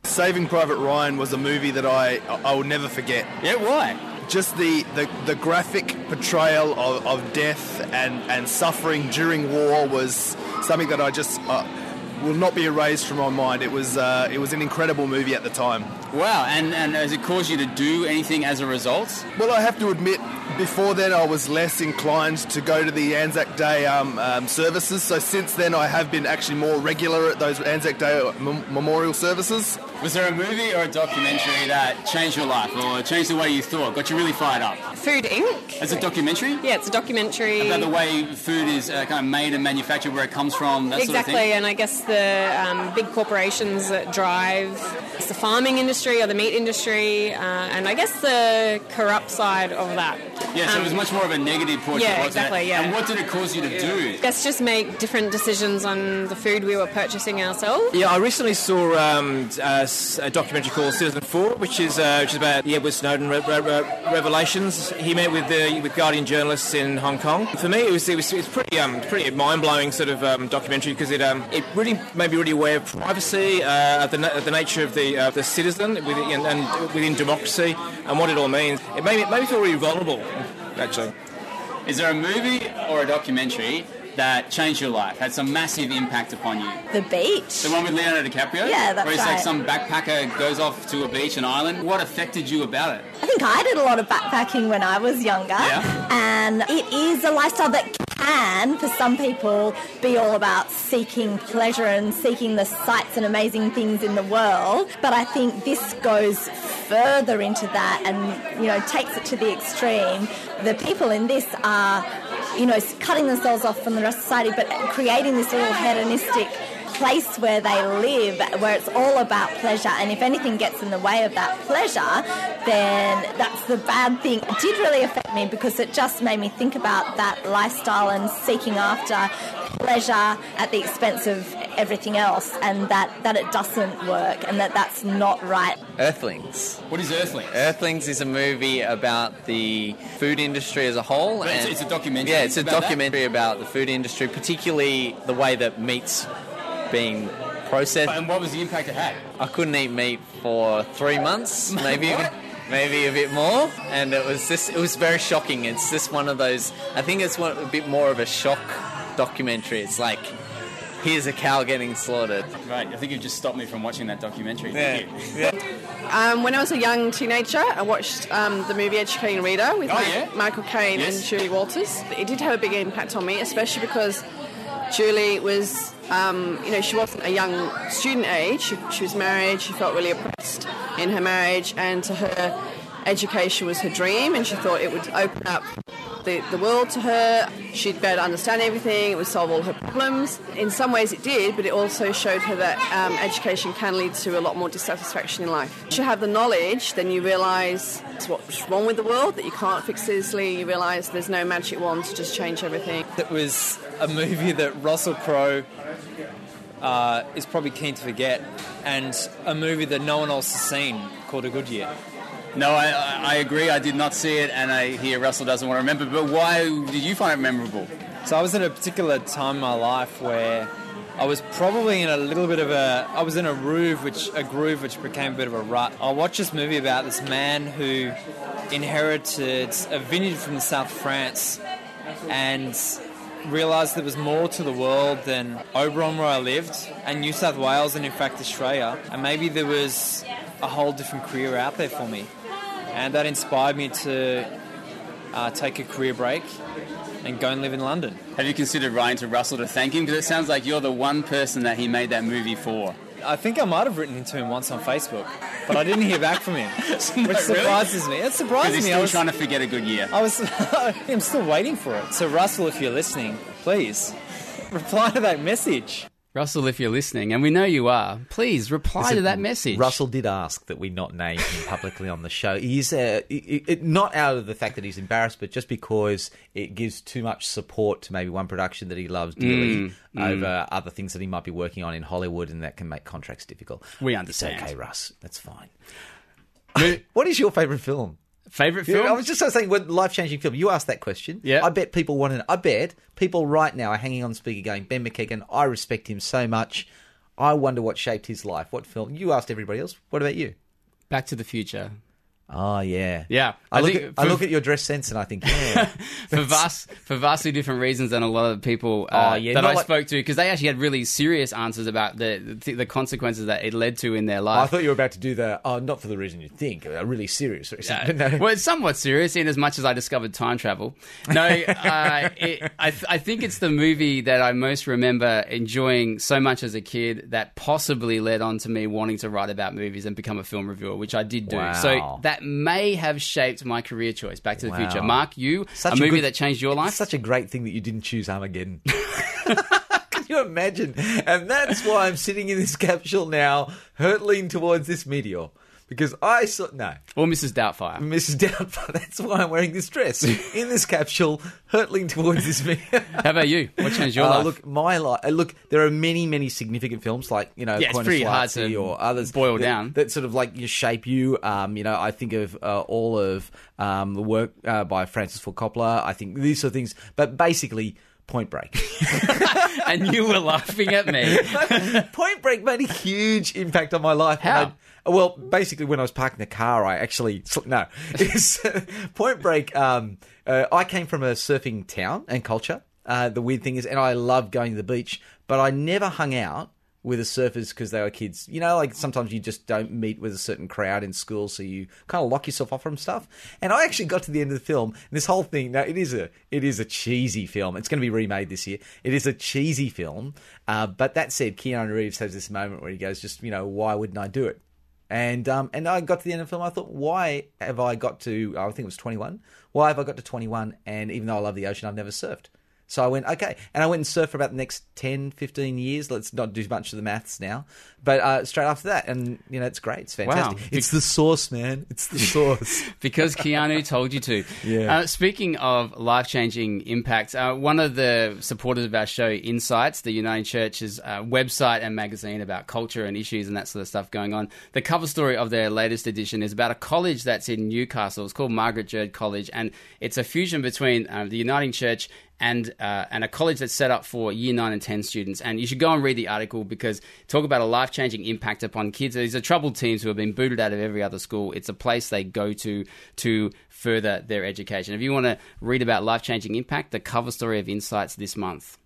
Saving Private Ryan was a movie that I I will never forget. Yeah, why? Just the, the, the graphic portrayal of, of death and, and suffering during war was something that I just uh, will not be erased from my mind. It was uh, it was an incredible movie at the time. Wow, and, and has it caused you to do anything as a result? Well, I have to admit, before then I was less inclined to go to the Anzac Day um, um, services, so since then I have been actually more regular at those Anzac Day mem- memorial services. Was there a movie or a documentary that changed your life or changed the way you thought, got you really fired up? Food Incorporated. It's a documentary? Yeah, it's a documentary. About the way food is uh, kind of made and manufactured, where it comes from, that exactly, sort of thing? And I guess the um, big corporations that drive it's the farming industry or the meat industry, uh, and I guess the corrupt side of that. Yeah, so um, it was much more of a negative portrait, yeah, wasn't exactly, it? yeah. And what did it cause you to do? I guess just make different decisions on the food we were purchasing ourselves. Yeah, I recently saw um, a, a documentary called Citizen Four, which is uh, which is about the Edward Snowden re- re- re- revelations. He met with the with Guardian journalists in Hong Kong. For me, it was it was, it was pretty um, pretty mind blowing sort of um, documentary because it um, it really made me really aware of privacy, uh, the, na- the nature of the uh, the citizen within, and within democracy, and what it all means. It made me it made me feel really vulnerable, actually. Is there a movie or a documentary that changed your life, had some massive impact upon you? The Beach. The one with Leonardo DiCaprio? Yeah, that's Where he's right. like some backpacker goes off to a beach, an island. What affected you about it? I think I did a lot of backpacking when I was younger. Yeah. And it is a lifestyle that can, for some people, be all about seeking pleasure and seeking the sights and amazing things in the world. But I think this goes further into that and, you know, takes it to the extreme. The people in this are, you know, cutting themselves off from the rest of society, but creating this little hedonistic place where they live, where it's all about pleasure, and if anything gets in the way of that pleasure, then that's the bad thing. It did really affect me because it just made me think about that lifestyle and seeking after pleasure at the expense of everything else, and that, that it doesn't work and that that's not right. Earthlings. What is Earthlings? Earthlings is a movie about the food industry as a whole. But it's, and it's a documentary. Yeah, it's a about documentary that? about the food industry, particularly the way that meat's being processed. And what was the impact it had? I couldn't eat meat for three months, maybe maybe a bit more, and it was just it was very shocking. It's just one of those. I think it's one, a bit more of a shock documentary. It's like, here's a cow getting slaughtered. Right, I think you've just stopped me from watching that documentary. Yeah. Thank you. Um, when I was a young teenager, I watched um, the movie Educating Rita with Oh, Ma- yeah? Michael Caine Yes. and Julie Walters. It did have a big impact on me, especially because Julie was, um, you know, she wasn't a young student age. She, she was married. She felt really oppressed in her marriage, and to her, education was her dream, and she thought it would open up the, the world to her. She'd be able to understand everything. It would solve all her problems. In some ways it did, but it also showed her that um, education can lead to a lot more dissatisfaction in life. Once you have the knowledge, then you realise what's wrong with the world, that you can't fix it easily. You realise there's no magic wand to just change everything. It was a movie that Russell Crowe uh, is probably keen to forget, and a movie that no one else has seen called A Good Year. No, I, I agree. I did not see it, and I hear Russell doesn't want to remember. But why did you find it memorable? So I was in a particular time in my life where I was probably in a little bit of a... I was in a groove which, a groove which became a bit of a rut. I watched this movie about this man who inherited a vineyard from the south of France and realised there was more to the world than Oberon, where I lived, and New South Wales, and in fact Australia. And maybe there was a whole different career out there for me. And that inspired me to uh, take a career break and go and live in London. Have you considered writing to Russell to thank him? Because it sounds like you're the one person that he made that movie for. I think I might have written to him once on Facebook, but I didn't hear back from him, No, which surprises really? me. It surprises Because he's me. still I was, trying to forget A Good Year. I was, I'm still waiting for it. So Russell, if you're listening, please reply to that message. Russell, if you're listening, and we know you are, please reply Listen, to that message. Russell did ask that we not name him publicly on the show. He's uh, it, it, not out of the fact that he's embarrassed, but just because it gives too much support to maybe one production that he loves dearly Mm, mm. over other things that he might be working on in Hollywood, and that can make contracts difficult. We understand. It's okay, Russ. That's fine. What is your favourite film? Favourite Yeah, film? I was just saying, what life-changing film? You asked that question. Yeah. I bet people want to know. I bet people right now are hanging on the speaker going, Ben McKagan, I respect him so much. I wonder what shaped his life. What film? You asked everybody else. What about you? Back to the Future. Oh, yeah. Yeah. I, I look, think at, I for- look at your dress sense and I think, yeah. for vast, for vastly different reasons than a lot of people uh, Oh, yeah, that not I like- spoke to, because they actually had really serious answers about the, the the consequences that it led to in their I life. thought you were about to do the, oh, not for the reason you think, a really serious reason. Yeah. No. Well, it's somewhat serious in as much as I discovered time travel. No, uh, it, I, th- I think it's the movie that I most remember enjoying so much as a kid that possibly led on to me wanting to write about movies and become a film reviewer, which I did do. Wow. So that may have shaped my career choice, Back to the Wow. Future. Mark, you, Such a movie good- that changed your life? It's such a great thing that you didn't choose Armageddon. Can you imagine? And that's why I'm sitting in this capsule now, hurtling towards this meteor. Because I saw... No. Or Missus Doubtfire. Missus Doubtfire. That's why I'm wearing this dress. In this capsule, hurtling towards this meteor. How about you? What changed your Uh, life? Look, my life. Uh, look, there are many, many significant films like you know, Yeah, it's Queen pretty of hard Swartzy to or others boil that, down. that sort of like you shape you. Um, you know, I think of uh, all of um, the work uh, by Francis Ford Coppola. I think these sort of things. But basically, Point Break. And you were laughing at me. Point Break made a huge impact on my life. How? And I- well, basically, when I was parking the car, I actually no. It's, Point Break. Um, uh, I came from a surfing town and culture. Uh, the weird thing is, and I love going to the beach, but I never hung out with the surfers because they were kids. You know, like sometimes you just don't meet with a certain crowd in school, so you kind of lock yourself off from stuff. And I actually got to the end of the film, and this whole thing. Now, it is a it is a cheesy film. It's going to be remade this year. It is a cheesy film, uh, but that said, Keanu Reeves has this moment where he goes, "Just you know, why wouldn't I do it?" And um, and I got to the end of the film. I thought, why have I got to? I think it was twenty-one. Why have I got to twenty-one? And even though I love the ocean, I've never surfed. So I went, okay. And I went and surfed for about the next ten, fifteen years. Let's not do much of the maths now. But uh, straight after that, and, you know, it's great. It's fantastic. Wow. It's the source, man. It's the source. Because Keanu told you to. Yeah. Uh, speaking of life-changing impacts, uh, one of the supporters of our show, Insights, the Uniting Church's uh, website and magazine about culture and issues and that sort of stuff going on, the cover story of their latest edition is about a college that's in Newcastle. It's called Margaret Jerd College, and it's a fusion between uh, the Uniting Church and uh, and a college that's set up for year nine and ten students. And you should go and read the article because talk about a life-changing impact upon kids. These are troubled teens who have been booted out of every other school. It's a place they go to to further their education. If you want to read about life-changing impact, the cover story of Insights this month.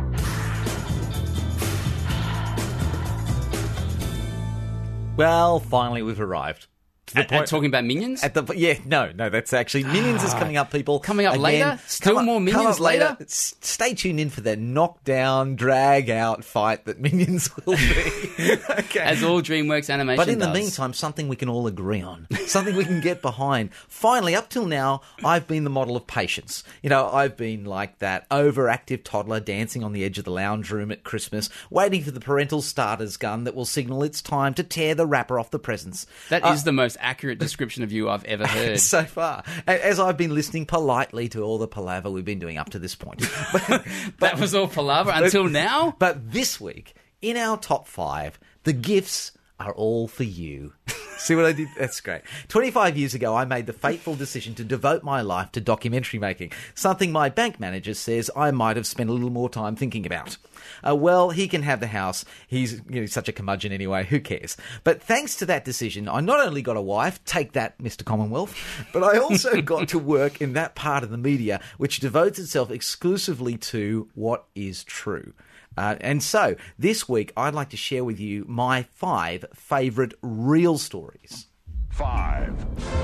Well, finally, we've arrived. To the At, at talking about Minions? At the yeah, no, no, that's actually Minions is coming up, people. Coming up Again, later? Still come up- more come Minions up later. later? S- Stay tuned in for that knockdown, drag out fight that Minions will be. Okay. As all DreamWorks animation But in the does. meantime, something we can all agree on, something we can get behind. Finally, up till now, I've been the model of patience. You know, I've been like that overactive toddler dancing on the edge of the lounge room at Christmas, waiting for the parental starter's gun that will signal it's time to tear the wrapper off the presents. That Uh, is the most accurate description of you I've ever heard. so far, A- as I've been listening politely to all the palaver we've been doing up to this point. But, that was all palaver until now? But this week, in our top five, the gifts are all for you. See what I did? That's great. twenty-five years ago, I made the fateful decision to devote my life to documentary making, something my bank manager says I might have spent a little more time thinking about. Uh, well, he can have the house. He's you know, such a curmudgeon anyway. Who cares? But thanks to that decision, I not only got a wife, take that, Mister Commonwealth, but I also got to work in that part of the media which devotes itself exclusively to what is true. Uh, and so, this week, I'd like to share with you my five favourite real stories. Five.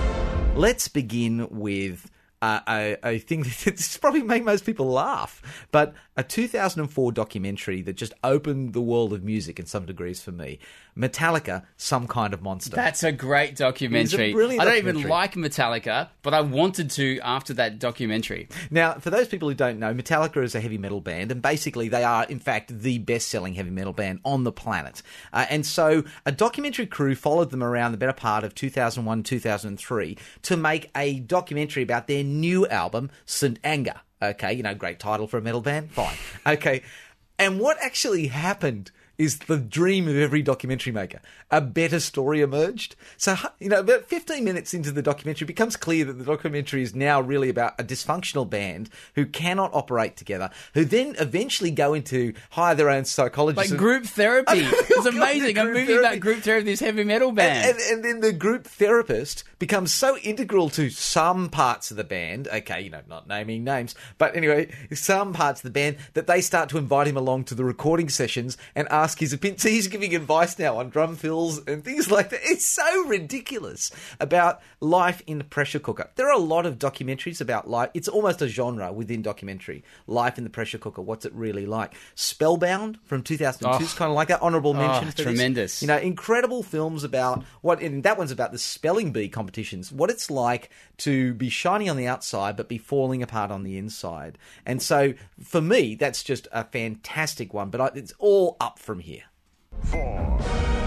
Let's begin with uh, a, a thing that's probably made most people laugh, but a two thousand four documentary that just opened the world of music in some degrees for me. Metallica, Some Kind of Monster. That's a great documentary. It's a brilliant I don't documentary. even like Metallica, but I wanted to after that documentary. Now, for those people who don't know, Metallica is a heavy metal band, and basically they are, in fact, the best-selling heavy metal band on the planet. Uh, and so a documentary crew followed them around the better part of two thousand one, two thousand three to make a documentary about their new album, Saint Anger. Okay, you know, great title for a metal band? Fine. Okay. And what actually happened is the dream of every documentary maker. A better story emerged. So, you know, about fifteen minutes into the documentary, it becomes clear that the documentary is now really about a dysfunctional band who cannot operate together, who then eventually go into hire their own psychologists. Like group therapy. It's amazing. A movie therapy. about group therapy, this heavy metal band. And, and, and then the group therapist becomes so integral to some parts of the band, okay, you know, not naming names, but anyway, some parts of the band, that they start to invite him along to the recording sessions and ask his opinion. So he's giving advice now on drum fills and things like that. It's so ridiculous about life in the pressure cooker. There are a lot of documentaries about life. It's almost a genre within documentary. Life in the pressure cooker. What's it really like? Spellbound from two thousand two oh. is kind of like that. Honourable mention. Oh, for tremendous. This. You know, incredible films about what, and that one's about the spelling bee competitions. What it's like to be shiny on the outside but be falling apart on the inside. And so, for me, that's just a fantastic one. But I, it's all up from here. Four.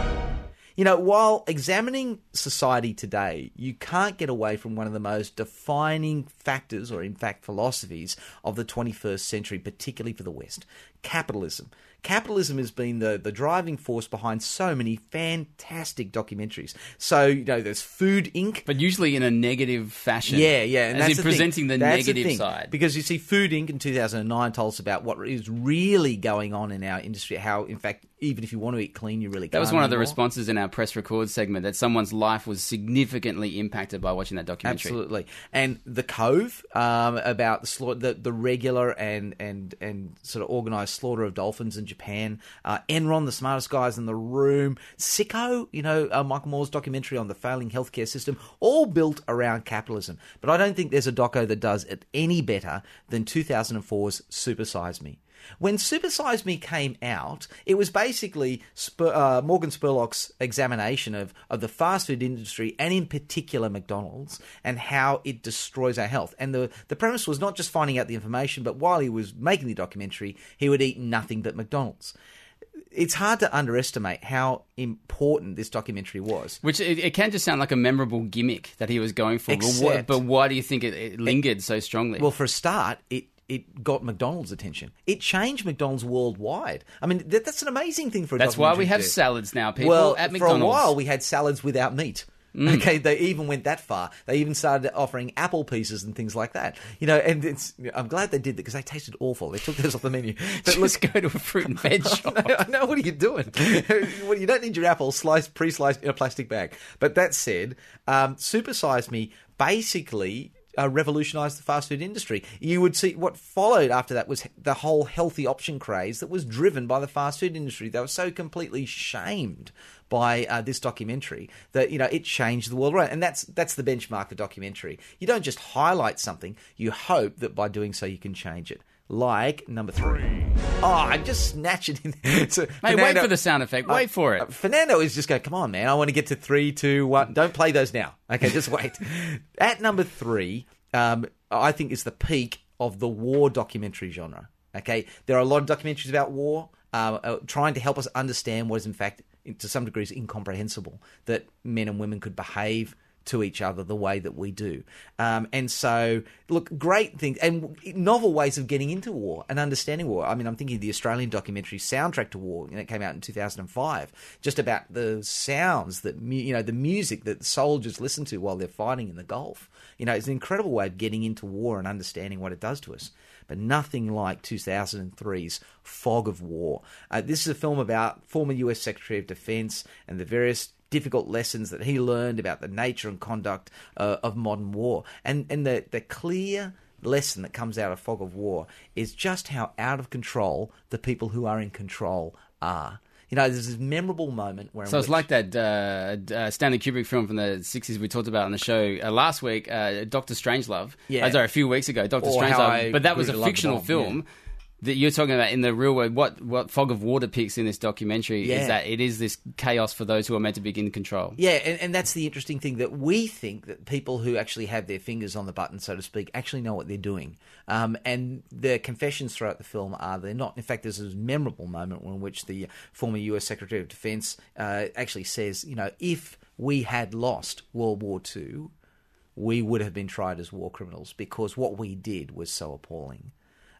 You know, while examining society today, you can't get away from one of the most defining factors, or in fact philosophies, of the twenty-first century, particularly for the West: capitalism. Capitalism has been the, the driving force behind so many fantastic documentaries. So, you know, there's Food Incorporated. But usually in a negative fashion. Yeah, yeah. And as that's in the presenting thing. the That's negative the thing. side. Because you see, Food Incorporated in two thousand nine told us about what is really going on in our industry, how, in fact, even if you want to eat clean, you really can't. That was one of the anymore. responses in our press record segment, that someone's life was significantly impacted by watching that documentary. Absolutely. And The Cove, um, about the, sla- the the regular and, and, and sort of organised slaughter of dolphins in Japan. Uh, Enron, the smartest guys in the room. Sicko, you know, uh, Michael Moore's documentary on the failing healthcare system, all built around capitalism. But I don't think there's a doco that does it any better than two thousand four's Super Size Me. When Super Size Me came out, it was basically Spur, uh, Morgan Spurlock's examination of, of the fast food industry, and in particular McDonald's, and how it destroys our health. And the, the premise was not just finding out the information, but while he was making the documentary, he would eat nothing but McDonald's. It's hard to underestimate how important this documentary was. Which it, it can just sound like a memorable gimmick that he was going for. Except, but, what, but why do you think it, it lingered it, so strongly? Well, for a start, it it got McDonald's attention. It changed McDonald's worldwide. I mean, that, that's an amazing thing for a That's documentary why we have to do. salads now, people, well, at McDonald's. For a while, we had salads without meat. Mm. Okay, they even went that far. They even started offering apple pieces and things like that. You know, and it's, I'm glad they did that because they tasted awful. They took those off the menu. But let's go to a fruit and veg shop. I know, I know, what are you doing? Well, you don't need your apple sliced, pre-sliced in a plastic bag. But that said, um, Super Size Me basically Uh, revolutionised the fast food industry. You would see what followed after that was the whole healthy option craze that was driven by the fast food industry. They were so completely shamed by uh, this documentary that, you know, it changed the world around. And that's that's the benchmark for documentary. You don't just highlight something, you hope that by doing so you can change it. Like number three. Oh, I just snatch it in. So, Mate, Fernando, wait for the sound effect. Wait uh, for it. Uh, Fernando is just going, come on, man. I want to get to three, two, one. Don't play those now. Okay, just wait. At number three, um, I think is the peak of the war documentary genre. Okay, there are a lot of documentaries about war, uh, uh, trying to help us understand what is, in fact, to some degrees, incomprehensible, that men and women could behave to each other the way that we do. Um, and so, look, great things and novel ways of getting into war and understanding war. I mean, I'm thinking of the Australian documentary Soundtrack to War, and it came out in two thousand five, just about the sounds that, you know, the music that soldiers listen to while they're fighting in the Gulf. You know, it's an incredible way of getting into war and understanding what it does to us. But nothing like two thousand three's Fog of War. Uh, this is a film about former U S Secretary of Defense and the various difficult lessons that he learned about the nature and conduct uh, of modern war. And and the, the clear lesson that comes out of Fog of War is just how out of control the people who are in control are. You know, there's this memorable moment where... So it's like that uh, uh, Stanley Kubrick film from the sixties we talked about on the show uh, last week, uh, Doctor Strangelove. Yeah. Uh, sorry, a few weeks ago, Doctor Or How Strangelove. I But that was Grew a to Love fictional the Bomb, film. yeah. That you're talking about in the real world. What what Fog of War depicts in this documentary Yeah. is that it is this chaos for those who are meant to be in control. Yeah, and, and that's the interesting thing, that we think that people who actually have their fingers on the button, so to speak, actually know what they're doing. Um, and the confessions throughout the film are they're not. In fact, there's this memorable moment in which the former U S Secretary of Defense uh, actually says, you know, if we had lost World War Two, we would have been tried as war criminals because what we did was so appalling.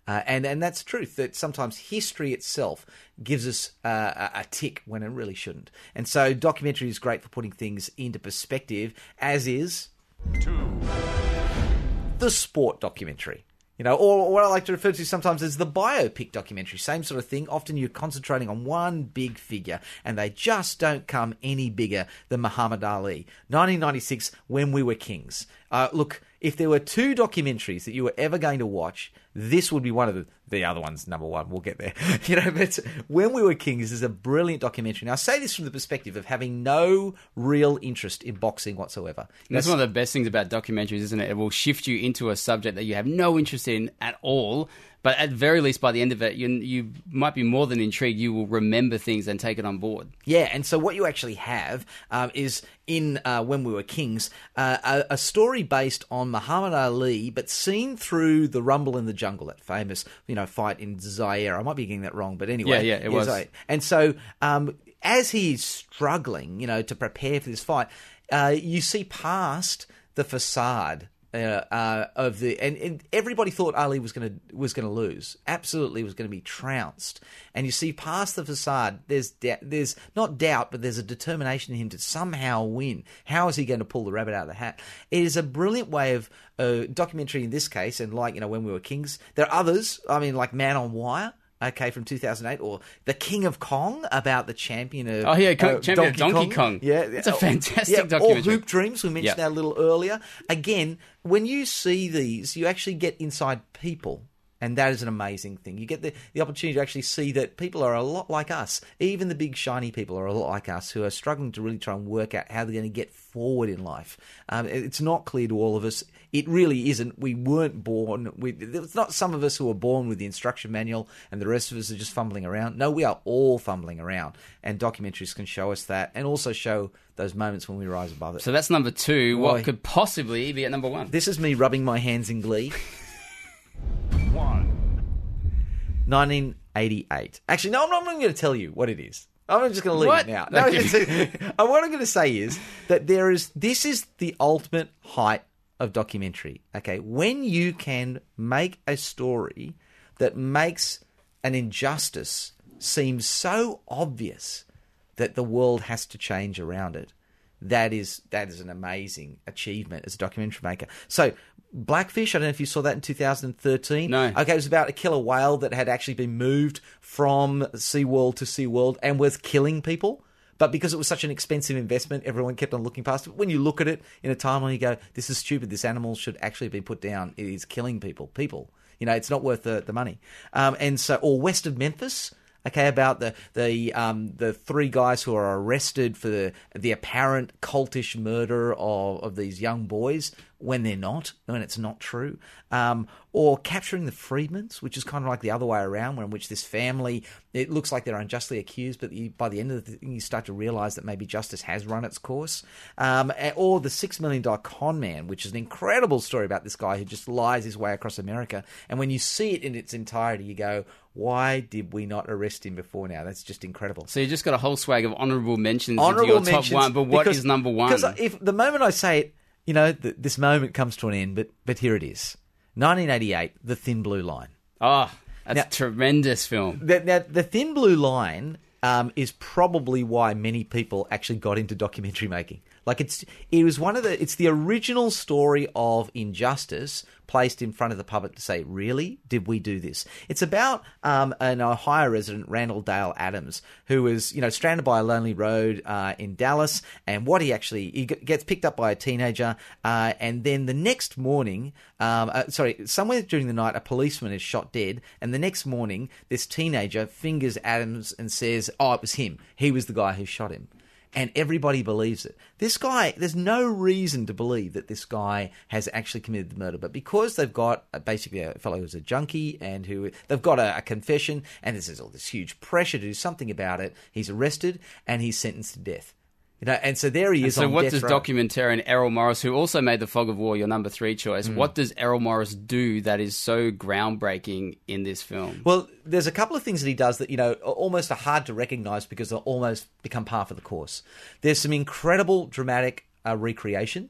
Uh, and, and that's the truth, that sometimes history itself gives us uh, a, a tick when it really shouldn't. And so documentary is great for putting things into perspective, as is Two. the sport documentary. You know, or what I like to refer to sometimes as the biopic documentary. Same sort of thing. Often you're concentrating on one big figure, and they just don't come any bigger than Muhammad Ali. nineteen ninety-six, When We Were Kings. Uh, look, if there were two documentaries that you were ever going to watch, this would be one of the, the other ones, number one. We'll get there. You know, but When We Were Kings is a brilliant documentary. Now, I say this from the perspective of having no real interest in boxing whatsoever. That's, That's one of the best things about documentaries, isn't it? It will shift you into a subject that you have no interest in at all. But at very least, by the end of it, you, you might be more than intrigued. You will remember things and take it on board. Yeah, and so what you actually have um, is in uh, When We Were Kings, uh, a, a story based on Muhammad Ali, but seen through the Rumble in the Jungle, that famous, you know, fight in Zaire. I might be getting that wrong, but anyway. Yeah, yeah, it was. Zaire. And so um, as he is struggling, you know, to prepare for this fight, uh, you see past the facade Uh, uh, of the and, and everybody thought Ali was going to was going to lose. Absolutely, was going to be trounced. And you see past the facade, there's da- there's not doubt, but there's a determination in him to somehow win. How is he going to pull the rabbit out of the hat? It is a brilliant way of uh, documentary in this case, and like you know When We Were Kings, there are others. I mean, like Man on Wire. Okay, from two thousand eight, or The King of Kong, about the champion of oh yeah, uh, champion Donkey, of Donkey Kong. Kong. Yeah, it's a fantastic yeah, documentary. Or Hoop Dreams, we mentioned yeah. that a little earlier. Again, when you see these, you actually get inside people. And that is an amazing thing. You get the, the opportunity to actually see that people are a lot like us. Even the big shiny people are a lot like us, who are struggling to really try and work out how they're going to get forward in life. Um, it's not clear to all of us. It really isn't. We weren't born. We, it's not some of us who were born with the instruction manual and the rest of us are just fumbling around. No, we are all fumbling around. And documentaries can show us that, and also show those moments when we rise above it. So that's number two. Boy. What could possibly be at number one? This is me rubbing my hands in glee. nineteen eighty-eight. Actually, no, I'm not, I'm not going to tell you what it is. I'm just going to leave what? it now. No, what I'm going to say is that there is. This is the ultimate height of documentary. Okay, when you can make a story that makes an injustice seem so obvious that the world has to change around it. That is that is an amazing achievement as a documentary maker. So, Blackfish, I don't know if you saw that in two thousand thirteen. No. Okay, it was about a killer whale that had actually been moved from SeaWorld to SeaWorld and was killing people. But because it was such an expensive investment, everyone kept on looking past it. When you look at it in a timeline, you go, this is stupid. This animal should actually be put down. It is killing people. People. You know, it's not worth the, the money. Um, and so, or West of Memphis. Okay, about the the um, the three guys who are arrested for the the apparent cultish murder of, of these young boys when they're not, when it's not true. Um, or Capturing the Freedmans, which is kind of like the other way around, where in which this family, it looks like they're unjustly accused, but you, by the end of the thing, you start to realise that maybe justice has run its course. Um, or The Six Million Dollar Con Man, which is an incredible story about this guy who just lies his way across America. And when you see it in its entirety, you go, why did we not arrest him before now? That's just incredible. So you just got a whole swag of honourable mentions honourable into your top one, but what because, is number one? Because if the moment I say it, you know, th- this moment comes to an end, but but here it is. nineteen eighty-eight, The Thin Blue Line. Oh, that's now, a tremendous film. The, now, The Thin Blue Line um, is probably why many people actually got into documentary making. Like it's, it was one of the, it's the original story of injustice placed in front of the public to say, really, did we do this? It's about um, an Ohio resident, Randall Dale Adams, who was, you know, stranded by a lonely road uh, in Dallas, and what he actually, he gets picked up by a teenager, uh, and then the next morning, um, uh, sorry, somewhere during the night, a policeman is shot dead, and the next morning, this teenager fingers Adams and says, oh, it was him. He was the guy who shot him. And everybody believes it. This guy, there's no reason to believe that this guy has actually committed the murder. But because they've got a, basically a fellow who's a junkie and who they've got a, a confession and there's all this huge pressure to do something about it, he's arrested and he's sentenced to death. You know, and so there he is and so on what death does row. documentarian Errol Morris, who also made The Fog of War, your number three choice, mm. what does Errol Morris do that is so groundbreaking in this film? Well, there's a couple of things that he does that, you know, almost are hard to recognise because they'll almost become par for the course. There's some incredible dramatic uh, recreations.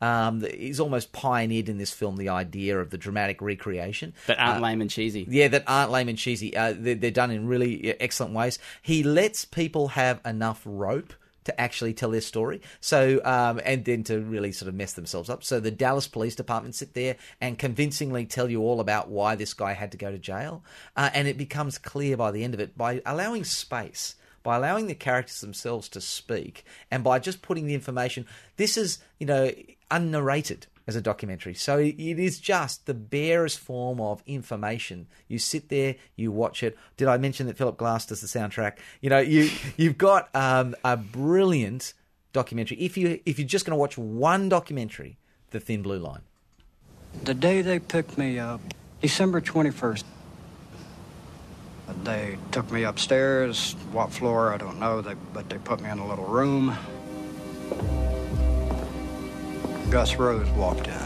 Um, he's almost pioneered in this film the idea of the dramatic recreation. That aren't Uh, lame and cheesy. Yeah, that aren't lame and cheesy. Uh, they're, they're done in really excellent ways. He lets people have enough rope to actually tell their story, so um, and then to really sort of mess themselves up. So the Dallas Police Department sit there and convincingly tell you all about why this guy had to go to jail, uh, and it becomes clear by the end of it by allowing space, by allowing the characters themselves to speak, and by just putting the information. This is, you know, unnarrated as a documentary, so it is just the barest form of information. You sit there, you watch it. Did I mention that Philip Glass does the soundtrack? You know, you you've got um, a brilliant documentary. If you if you're just going to watch one documentary, The Thin Blue Line. The day they picked me up, December twenty-first. They took me upstairs. What floor, I don't know, they, but they put me in a little room. Gus Rose walked in.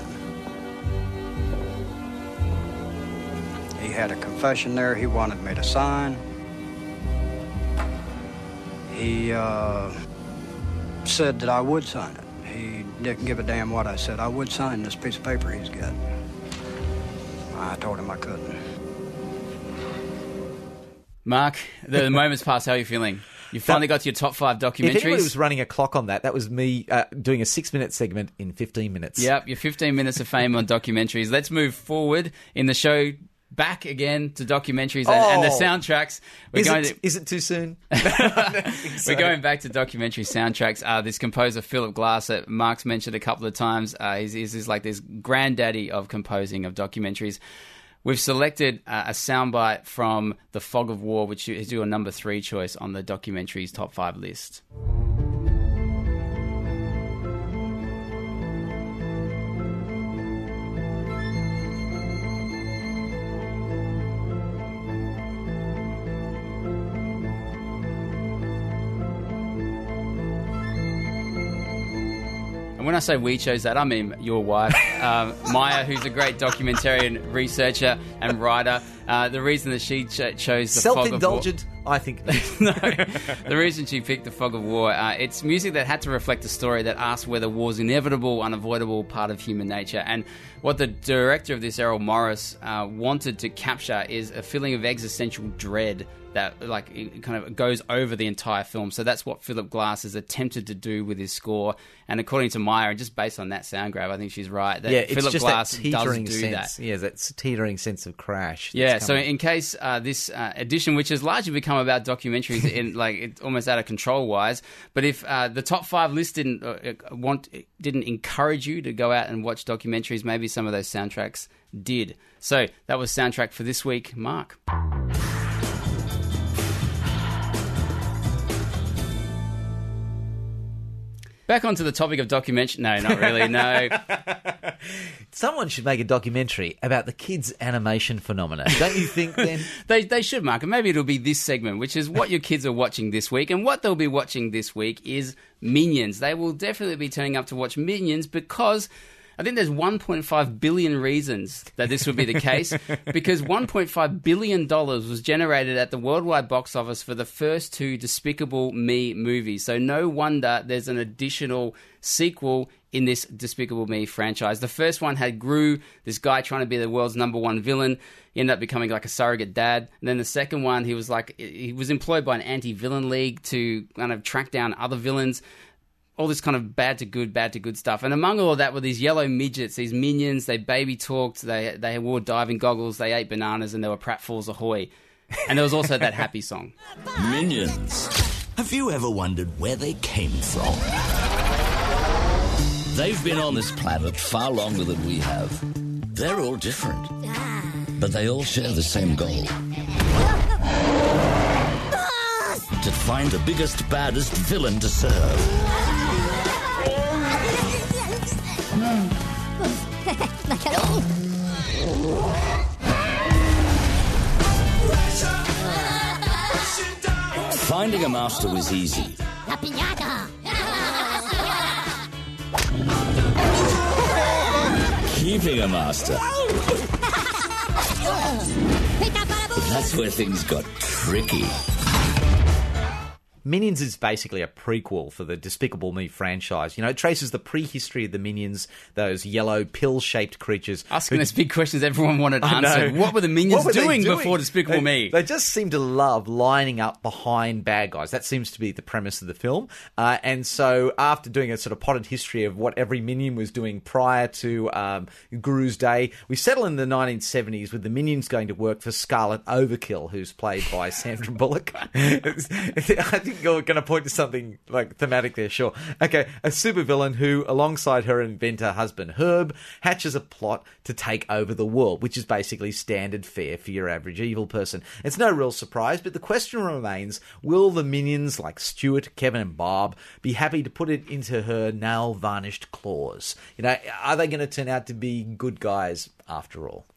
He had a confession there he wanted me to sign. He uh, said that I would sign it. He didn't give a damn what I said. I would sign this piece of paper he's got. I told him I couldn't. Mark, the, the moment's passed. How are you feeling? You finally got to your top five documentaries. If anybody was running a clock on that, that was me uh, doing a six-minute segment in fifteen minutes. Yep, your fifteen minutes of fame on documentaries. Let's move forward in the show, back again to documentaries and, oh, and the soundtracks. We're is, going it, to, is it too soon? We're going back to documentary soundtracks. Uh, this composer, Philip Glass, that Mark's mentioned a couple of times, uh, he's, he's, he's like this granddaddy of composing of documentaries. We've selected uh, a soundbite from The Fog of War, which is your number three choice on the documentary's top five list. When I say we chose that, I mean your wife, um, Maya, who's a great documentarian, researcher and writer. Uh, the reason that she ch- chose The Fog of War... Self-indulgent, I think. No, the reason she picked The Fog of War, uh, it's music that had to reflect a story that asked whether war's inevitable, unavoidable part of human nature. And what the director of this, Errol Morris, uh, wanted to capture is a feeling of existential dread that like it kind of goes over the entire film. So that's what Philip Glass has attempted to do with his score. And according to Maya, and just based on that sound grab, I think she's right. That yeah, it's Philip just Glass that teetering does do sense. that. Yeah, that teetering sense of crash. Yeah, so in case uh, this uh, edition, which has largely become about documentaries, in like it's almost out of control wise, but if uh, the top five list didn't uh, want didn't encourage you to go out and watch documentaries, maybe some of those soundtracks did. So that was soundtrack for this week, Mark. Back onto the topic of documentary. No, not really, no. Someone should make a documentary about the kids' animation phenomena. Don't you think, then? they they should, Mark. And maybe it'll be this segment, which is what your kids are watching this week. And what they'll be watching this week is Minions. They will definitely be turning up to watch Minions because... I think there's one point five billion reasons that this would be the case because one point five billion dollars was generated at the worldwide box office for the first two Despicable Me movies. So no wonder there's an additional sequel in this Despicable Me franchise. The first one had Gru, this guy trying to be the world's number one villain. He ended up becoming like a surrogate dad. And then the second one, he was like he was employed by an anti-villain league to kind of track down other villains. All this kind of bad to good, bad to good stuff. And among all of that were these yellow midgets, these minions. They baby talked, they they wore diving goggles, they ate bananas, and they were pratfalls ahoy. And there was also that happy song. Minions. Have you ever wondered where they came from? They've been on this planet far longer than we have. They're all different, but they all share the same goal. To find the biggest, baddest villain to serve. Finding a master was easy. Keeping a master. That's where things got tricky. Minions is basically a prequel for the Despicable Me franchise. You know, it traces the prehistory of the Minions, those yellow pill-shaped creatures. Asking who, us big questions everyone wanted I know. answered. What were the Minions What were they doing, doing? before Despicable they, Me? They just seem to love lining up behind bad guys. That seems to be the premise of the film. Uh, and so after doing a sort of potted history of what every Minion was doing prior to um, Guru's day, we settle in the nineteen seventies with the Minions going to work for Scarlet Overkill, who's played by Sandra Bullock. I think you're going to point to something like thematic there, sure. Okay, a supervillain who, alongside her inventor husband Herb, hatches a plot to take over the world, which is basically standard fare for your average evil person. It's no real surprise, but the question remains, will the Minions like Stuart, Kevin and Bob be happy to put it into her nail-varnished claws? You know, are they going to turn out to be good guys after all?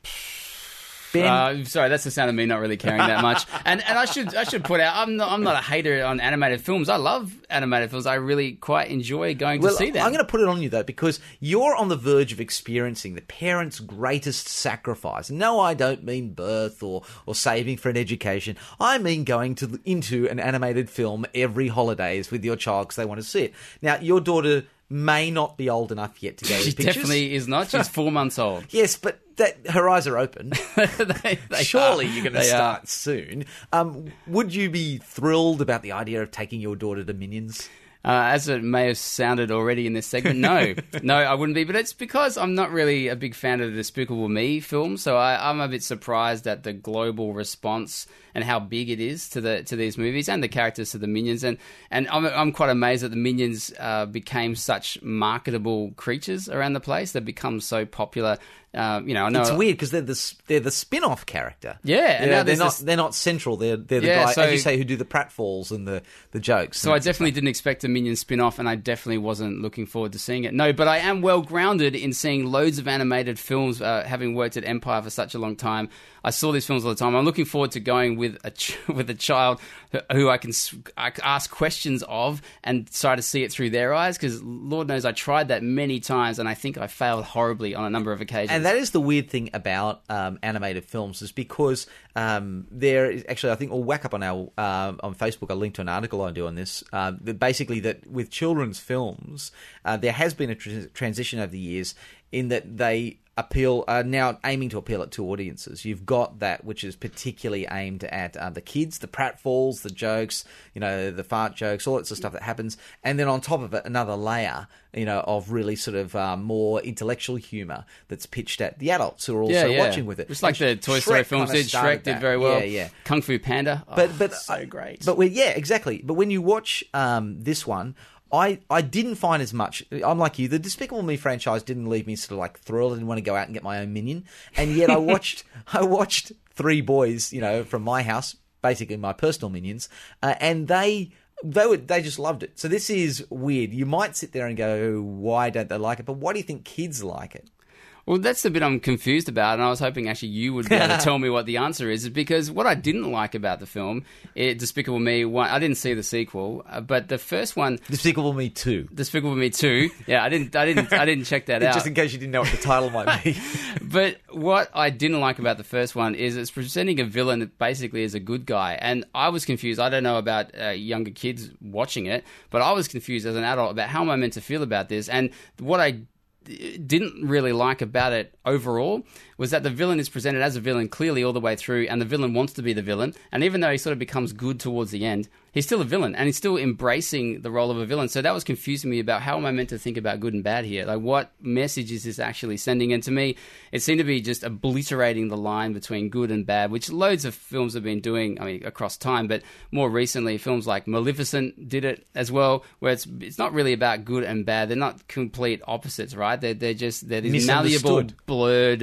Ben? Uh, sorry, that's the sound of me not really caring that much. And and I should I should put out, I'm not, I'm not a hater on animated films. I love animated films. I really quite enjoy going well, to see them. I'm going to put it on you, though, because you're on the verge of experiencing the parent's greatest sacrifice. No, I don't mean birth or, or saving for an education. I mean going to into an animated film every holidays with your child because they want to see it. Now, your daughter may not be old enough yet to go to She pictures. definitely is not. She's four months old. Yes, but that, her eyes are open. they, they Surely are. you're going to They start are. soon. Um, would you be thrilled about the idea of taking your daughter to Minions? Uh, as it may have sounded already in this segment, no. no, I wouldn't be. But it's because I'm not really a big fan of the Despicable Me film, so I, I'm a bit surprised at the global response and how big it is to the to these movies and the characters to the Minions. And, and I'm, I'm quite amazed that the Minions uh, became such marketable creatures around the place. They've become so popular. Uh, you know, I know It's weird because they're the they're the spin-off character. Yeah, and they're, now they're there's not this- they're not central. They're they're the Yeah, guy, so- as you say, who do the pratfalls and the, the jokes. So I definitely didn't expect a Minion spin-off, and I definitely wasn't looking forward to seeing it. No, but I am well grounded in seeing loads of animated films, uh, having worked at Empire for such a long time. I saw these films all the time. I'm looking forward to going with a ch- with a child who I can s- I can ask questions of and try to see it through their eyes, because Lord knows I tried that many times, and I think I failed horribly on a number of occasions. And that is the weird thing about um, animated films, is because um, there is actually, I think we'll whack up on our uh, on Facebook a link to an article I do on this. Uh, that basically, that with children's films, uh, there has been a tr- transition over the years in that they appeal are now aiming to appeal at two audiences. You've got that which is particularly aimed at uh, the kids, the pratfalls, the jokes, you know, the fart jokes, all that sort of stuff that happens, and then on top of it, another layer, you know, of really sort of um, more intellectual humour that's pitched at the adults who are also yeah, yeah. watching with it. Just like And the Toy Story Shrek films kinda did. started Shrek did that. very well. Yeah, yeah. Kung Fu Panda. Oh, But but so great. But when, yeah, exactly. But when you watch um, this one, I, I didn't find as much. I'm like you. The Despicable Me franchise didn't leave me sort of like thrilled. I didn't want to go out and get my own Minion. And yet I watched I watched three boys, you know, from my house, basically my personal Minions, uh, and they. They would, they just loved it. So this is weird. You might sit there and go, why don't they like it? But why do you think kids like it? Well, that's the bit I'm confused about, and I was hoping actually you would be able to tell me what the answer is, because what I didn't like about the film, it, Despicable Me one, I didn't see the sequel, uh, but the first one, Despicable Me two, Despicable Me two, yeah, I didn't, I didn't, I didn't check that out. Just in case you didn't know what the title might be. But what I didn't like about the first one is it's presenting a villain that basically is a good guy, and I was confused. I don't know about uh, younger kids watching it, but I was confused as an adult about how am I meant to feel about this, and what I didn't really like about it overall was that the villain is presented as a villain clearly all the way through, and the villain wants to be the villain, and even though he sort of becomes good towards the end, he's still a villain, and he's still embracing the role of a villain. So that was confusing me about how am I meant to think about good and bad here? Like, what message is this actually sending? And to me, it seemed to be just obliterating the line between good and bad, which loads of films have been doing, I mean, across time, but more recently, films like Maleficent did it as well, where it's it's not really about good and bad. They're not complete opposites, right? They're, they're just, they're these malleable, blurred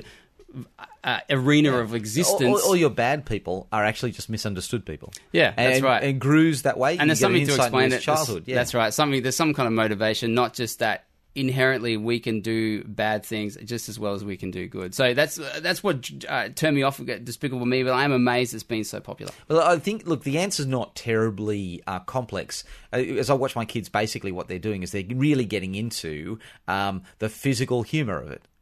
uh, arena yeah. of existence. All, all your bad people are actually just misunderstood people. Yeah, and, that's right. And Gru's that way. And there's something to explain it. Childhood. That's, yeah. that's right. Something there's some kind of motivation, not just that inherently we can do bad things just as well as we can do good. So that's uh, that's what uh, turned me off with Despicable Me, but I am amazed it's been so popular. Well, I think, look, the answer's not terribly uh, complex. Uh, as I watch my kids, basically what they're doing is they're really getting into um, the physical humour of it.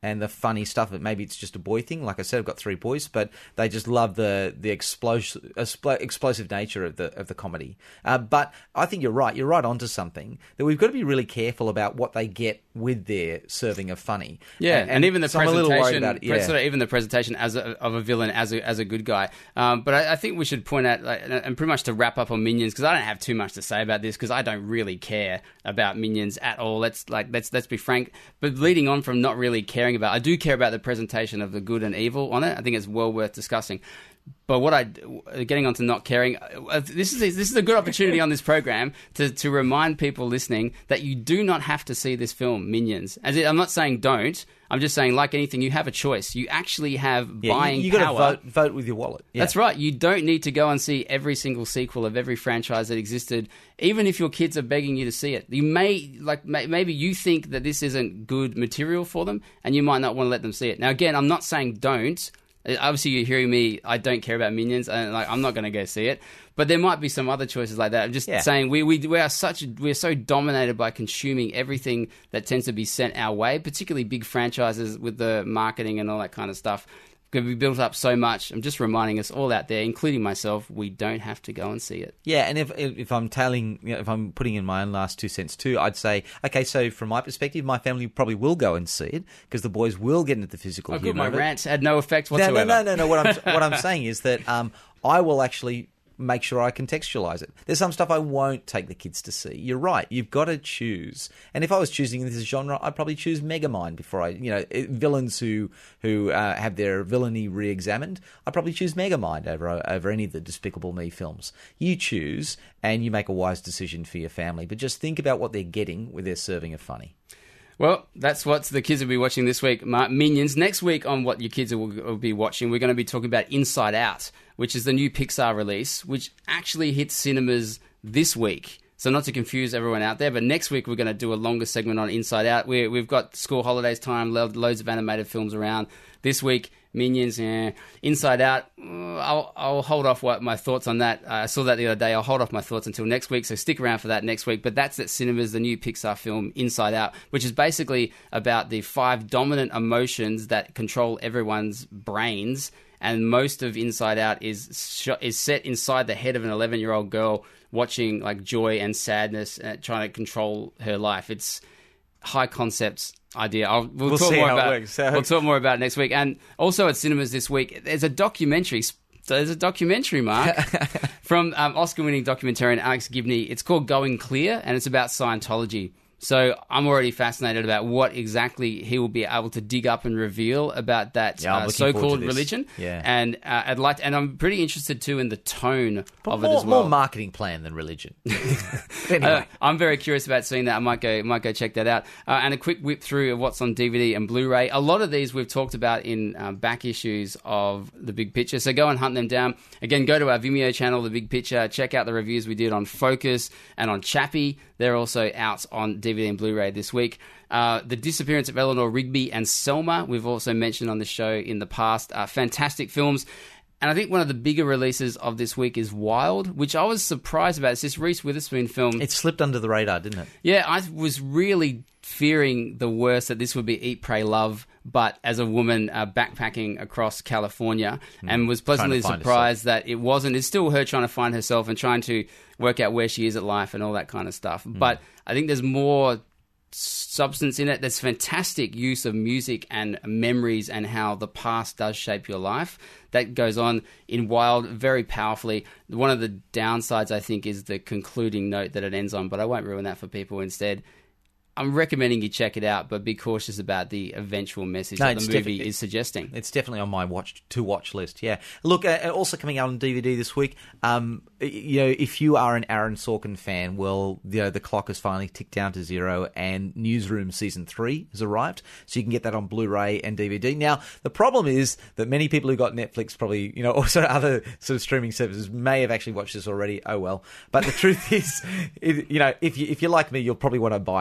and the funny stuff. Maybe it's just a boy thing. Like I said, I've got three boys, but they just love the the explosive explosive nature of the of the comedy. Uh, but I think you're right. You're right onto something that we've got to be really careful about what they get with their serving of funny. Yeah, and, and even the so I'm a little worried presentation, about it, yeah. sort of even the presentation as a, of a villain as a as a good guy. Um, but I, I think we should point out, like, and pretty much to wrap up on Minions, because I don't have too much to say about this, because I don't really care about Minions at all. Let's like let's let's be frank. But leading on from not really caring about, I do care about the presentation of the good and evil on it. I think it's well worth discussing. But what I, getting on to not caring, uh, this is this is a good opportunity on this program to, to remind people listening that you do not have to see this film, Minions. As in, I'm not saying don't. I'm just saying, like anything, you have a choice. You actually have yeah, buying you, you power. You got to vote, vote with your wallet. Yeah. That's right. You don't need to go and see every single sequel of every franchise that existed, even if your kids are begging you to see it. You may, like, may, maybe you think that this isn't good material for them, and you might not want to let them see it. Now, again, I'm not saying don't. Obviously, you're hearing me, I don't care about Minions, and like I'm not going to go see it. But there might be some other choices like that. I'm just yeah. saying we, we we are such we're so dominated by consuming everything that tends to be sent our way, particularly big franchises with the marketing and all that kind of stuff. Because we built up so much. I'm just reminding us all out there, including myself, we don't have to go and see it. Yeah, and if if I'm telling, you know, if I'm putting in my own last two cents too, I'd say, okay, so from my perspective, my family probably will go and see it because the boys will get into the physical oh, humour. Good, my of it. rants had no effect whatsoever. No, no, no, no. no. What I'm what I'm saying is that um, I will actually make sure I contextualise it. There's some stuff I won't take the kids to see. You're right. You've got to choose. And if I was choosing this genre, I'd probably choose Megamind before I, you know, villains who who uh, have their villainy re-examined. I'd probably choose Megamind over over any of the Despicable Me films. You choose, and you make a wise decision for your family. But just think about what they're getting with their serving of funny. Well, that's what the kids will be watching this week, Minions. Next week on what your kids will, will be watching, we're going to be talking about Inside Out, which is the new Pixar release, which actually hits cinemas this week. So not to confuse everyone out there, but next week we're going to do a longer segment on Inside Out. We're, we've got school holidays time, loads of animated films around. This week, Minions, eh. Inside Out, I'll, I'll hold off what my thoughts on that. Uh, I saw that the other day. I'll hold off my thoughts until next week, so stick around for that next week. But that's at cinemas, the new Pixar film Inside Out, which is basically about the five dominant emotions that control everyone's brains. And most of Inside Out is sh- is set inside the head of an eleven-year-old girl watching like joy and sadness, and trying to control her life. It's high concepts idea. I'll, we'll, we'll talk see more how about, it works. So... We'll talk more about it next week. And also at cinemas this week, there's a documentary. So there's a documentary, Mark, from um, Oscar-winning documentarian Alex Gibney. It's called Going Clear, and it's about Scientology. So I'm already fascinated about what exactly he will be able to dig up and reveal about that yeah, uh, so-called religion. Yeah, and uh, I'd like, to, and I'm pretty interested too in the tone but of more, it as well. More marketing plan than religion. Anyway, uh, I'm very curious about seeing that. I might go, might go check that out. Uh, and a quick whip through of what's on D V D and Blu-ray. A lot of these we've talked about in um, back issues of The Big Picture. So go and hunt them down. Again, go to our Vimeo channel, The Big Picture. Check out the reviews we did on Focus and on Chappie. They're also out on D V D and Blu-ray this week. Uh, the Disappearance of Eleanor Rigby and Selma, we've also mentioned on the show in the past. Uh, fantastic films. And I think one of the bigger releases of this week is Wild, which I was surprised about. It's this Reese Witherspoon film. It slipped under the radar, didn't it? Yeah, I was really fearing the worst, that this would be Eat, Pray, Love, but as a woman uh, backpacking across California, mm. and was pleasantly surprised herself. that it wasn't. It's still her trying to find herself and trying to work out where she is at life and all that kind of stuff. Mm. But I think there's more substance in it. There's fantastic use of music and memories and how the past does shape your life. That goes on in Wild very powerfully. One of the downsides, I think, is the concluding note that it ends on, but I won't ruin that for people. Instead, I'm recommending you check it out, but be cautious about the eventual message no, that the movie defi- is suggesting. It's definitely on my watch to watch list. Yeah, look, uh, also coming out on D V D this week. Um, you know, if you are an Aaron Sorkin fan, well, you know, the clock has finally ticked down to zero, and Newsroom season three has arrived, so you can get that on Blu-ray and D V D. Now, the problem is that many people who got Netflix, probably, you know, also other sort of streaming services, may have actually watched this already. Oh well, but the truth is, it, you know, if you if you're like me, you'll probably want to buy it anyway.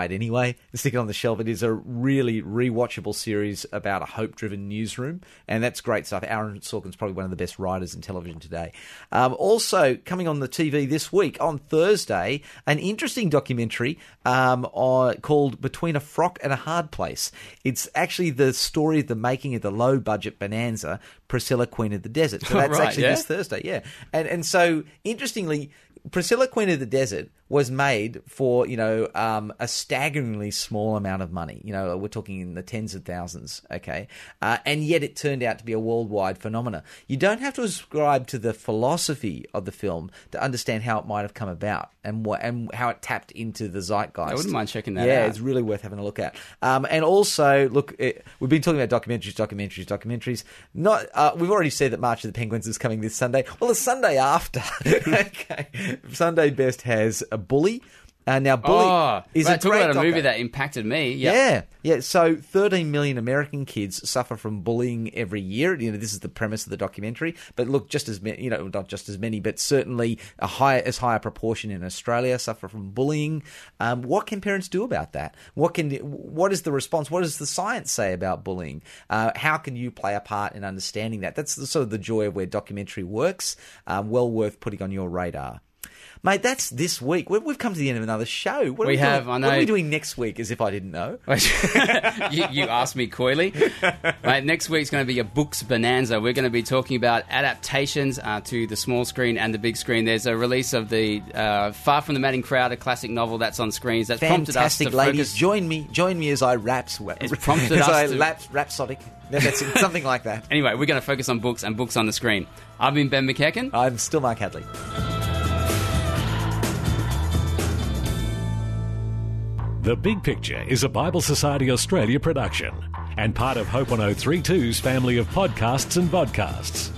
away and stick it on the shelf. It is a really rewatchable series about a hope-driven newsroom, and that's great stuff. Aaron Sorkin's probably one of the best writers in television today. Um, also, coming on the T V this week, on Thursday, an interesting documentary um, on, called Between a Frock and a Hard Place. It's actually the story of the making of the low-budget bonanza, Priscilla, Queen of the Desert. So that's right, actually yeah? this Thursday, yeah. And and so, interestingly, Priscilla, Queen of the Desert was made for, you know, um, a staggeringly small amount of money. You know, we're talking in the tens of thousands, okay? Uh, and yet it turned out to be a worldwide phenomenon. You don't have to ascribe to the philosophy of the film to understand how it might have come about and what and how it tapped into the zeitgeist. I wouldn't mind checking that yeah, out. it's really worth having a look at. Um, and also, look, it, we've been talking about documentaries, documentaries, documentaries. Not, uh, we've already said that March of the Penguins is coming this Sunday. Well, the Sunday after, okay, Sunday Best has a Bully. Uh, now, Bully oh, is right, a talk great about a doco. movie that impacted me. Yep. Yeah, yeah. So, thirteen million American kids suffer from bullying every year. You know, this is the premise of the documentary. But look, just as many, you know, not just as many, but certainly a high, as high a proportion in Australia suffer from bullying. Um, what can parents do about that? What can, what is the response? What does the science say about bullying? Uh, how can you play a part in understanding that? That's the, sort of the joy of where documentary works. Um, well worth putting on your radar. Mate, that's this week. We've, we've come to the end of another show. What are We we have, doing? I know. What are we doing next week, as if I didn't know? you, you asked me coyly. Mate, next week's going to be a books bonanza. We're going to be talking about adaptations uh, to the small screen and the big screen. There's a release of the uh, Far From the Madding Crowd, a classic novel that's on screens. That's prompted us to Fantastic, ladies. focus. Join me. Join me as I raps. It's prompted as us I to- laps, rhapsodic. Yeah, that's it, something like that. Anyway, we're going to focus on books and books on the screen. I've been Ben McEachen. I'm still Mark Hadley. The Big Picture is a Bible Society Australia production and part of Hope one oh three two's family of podcasts and vodcasts.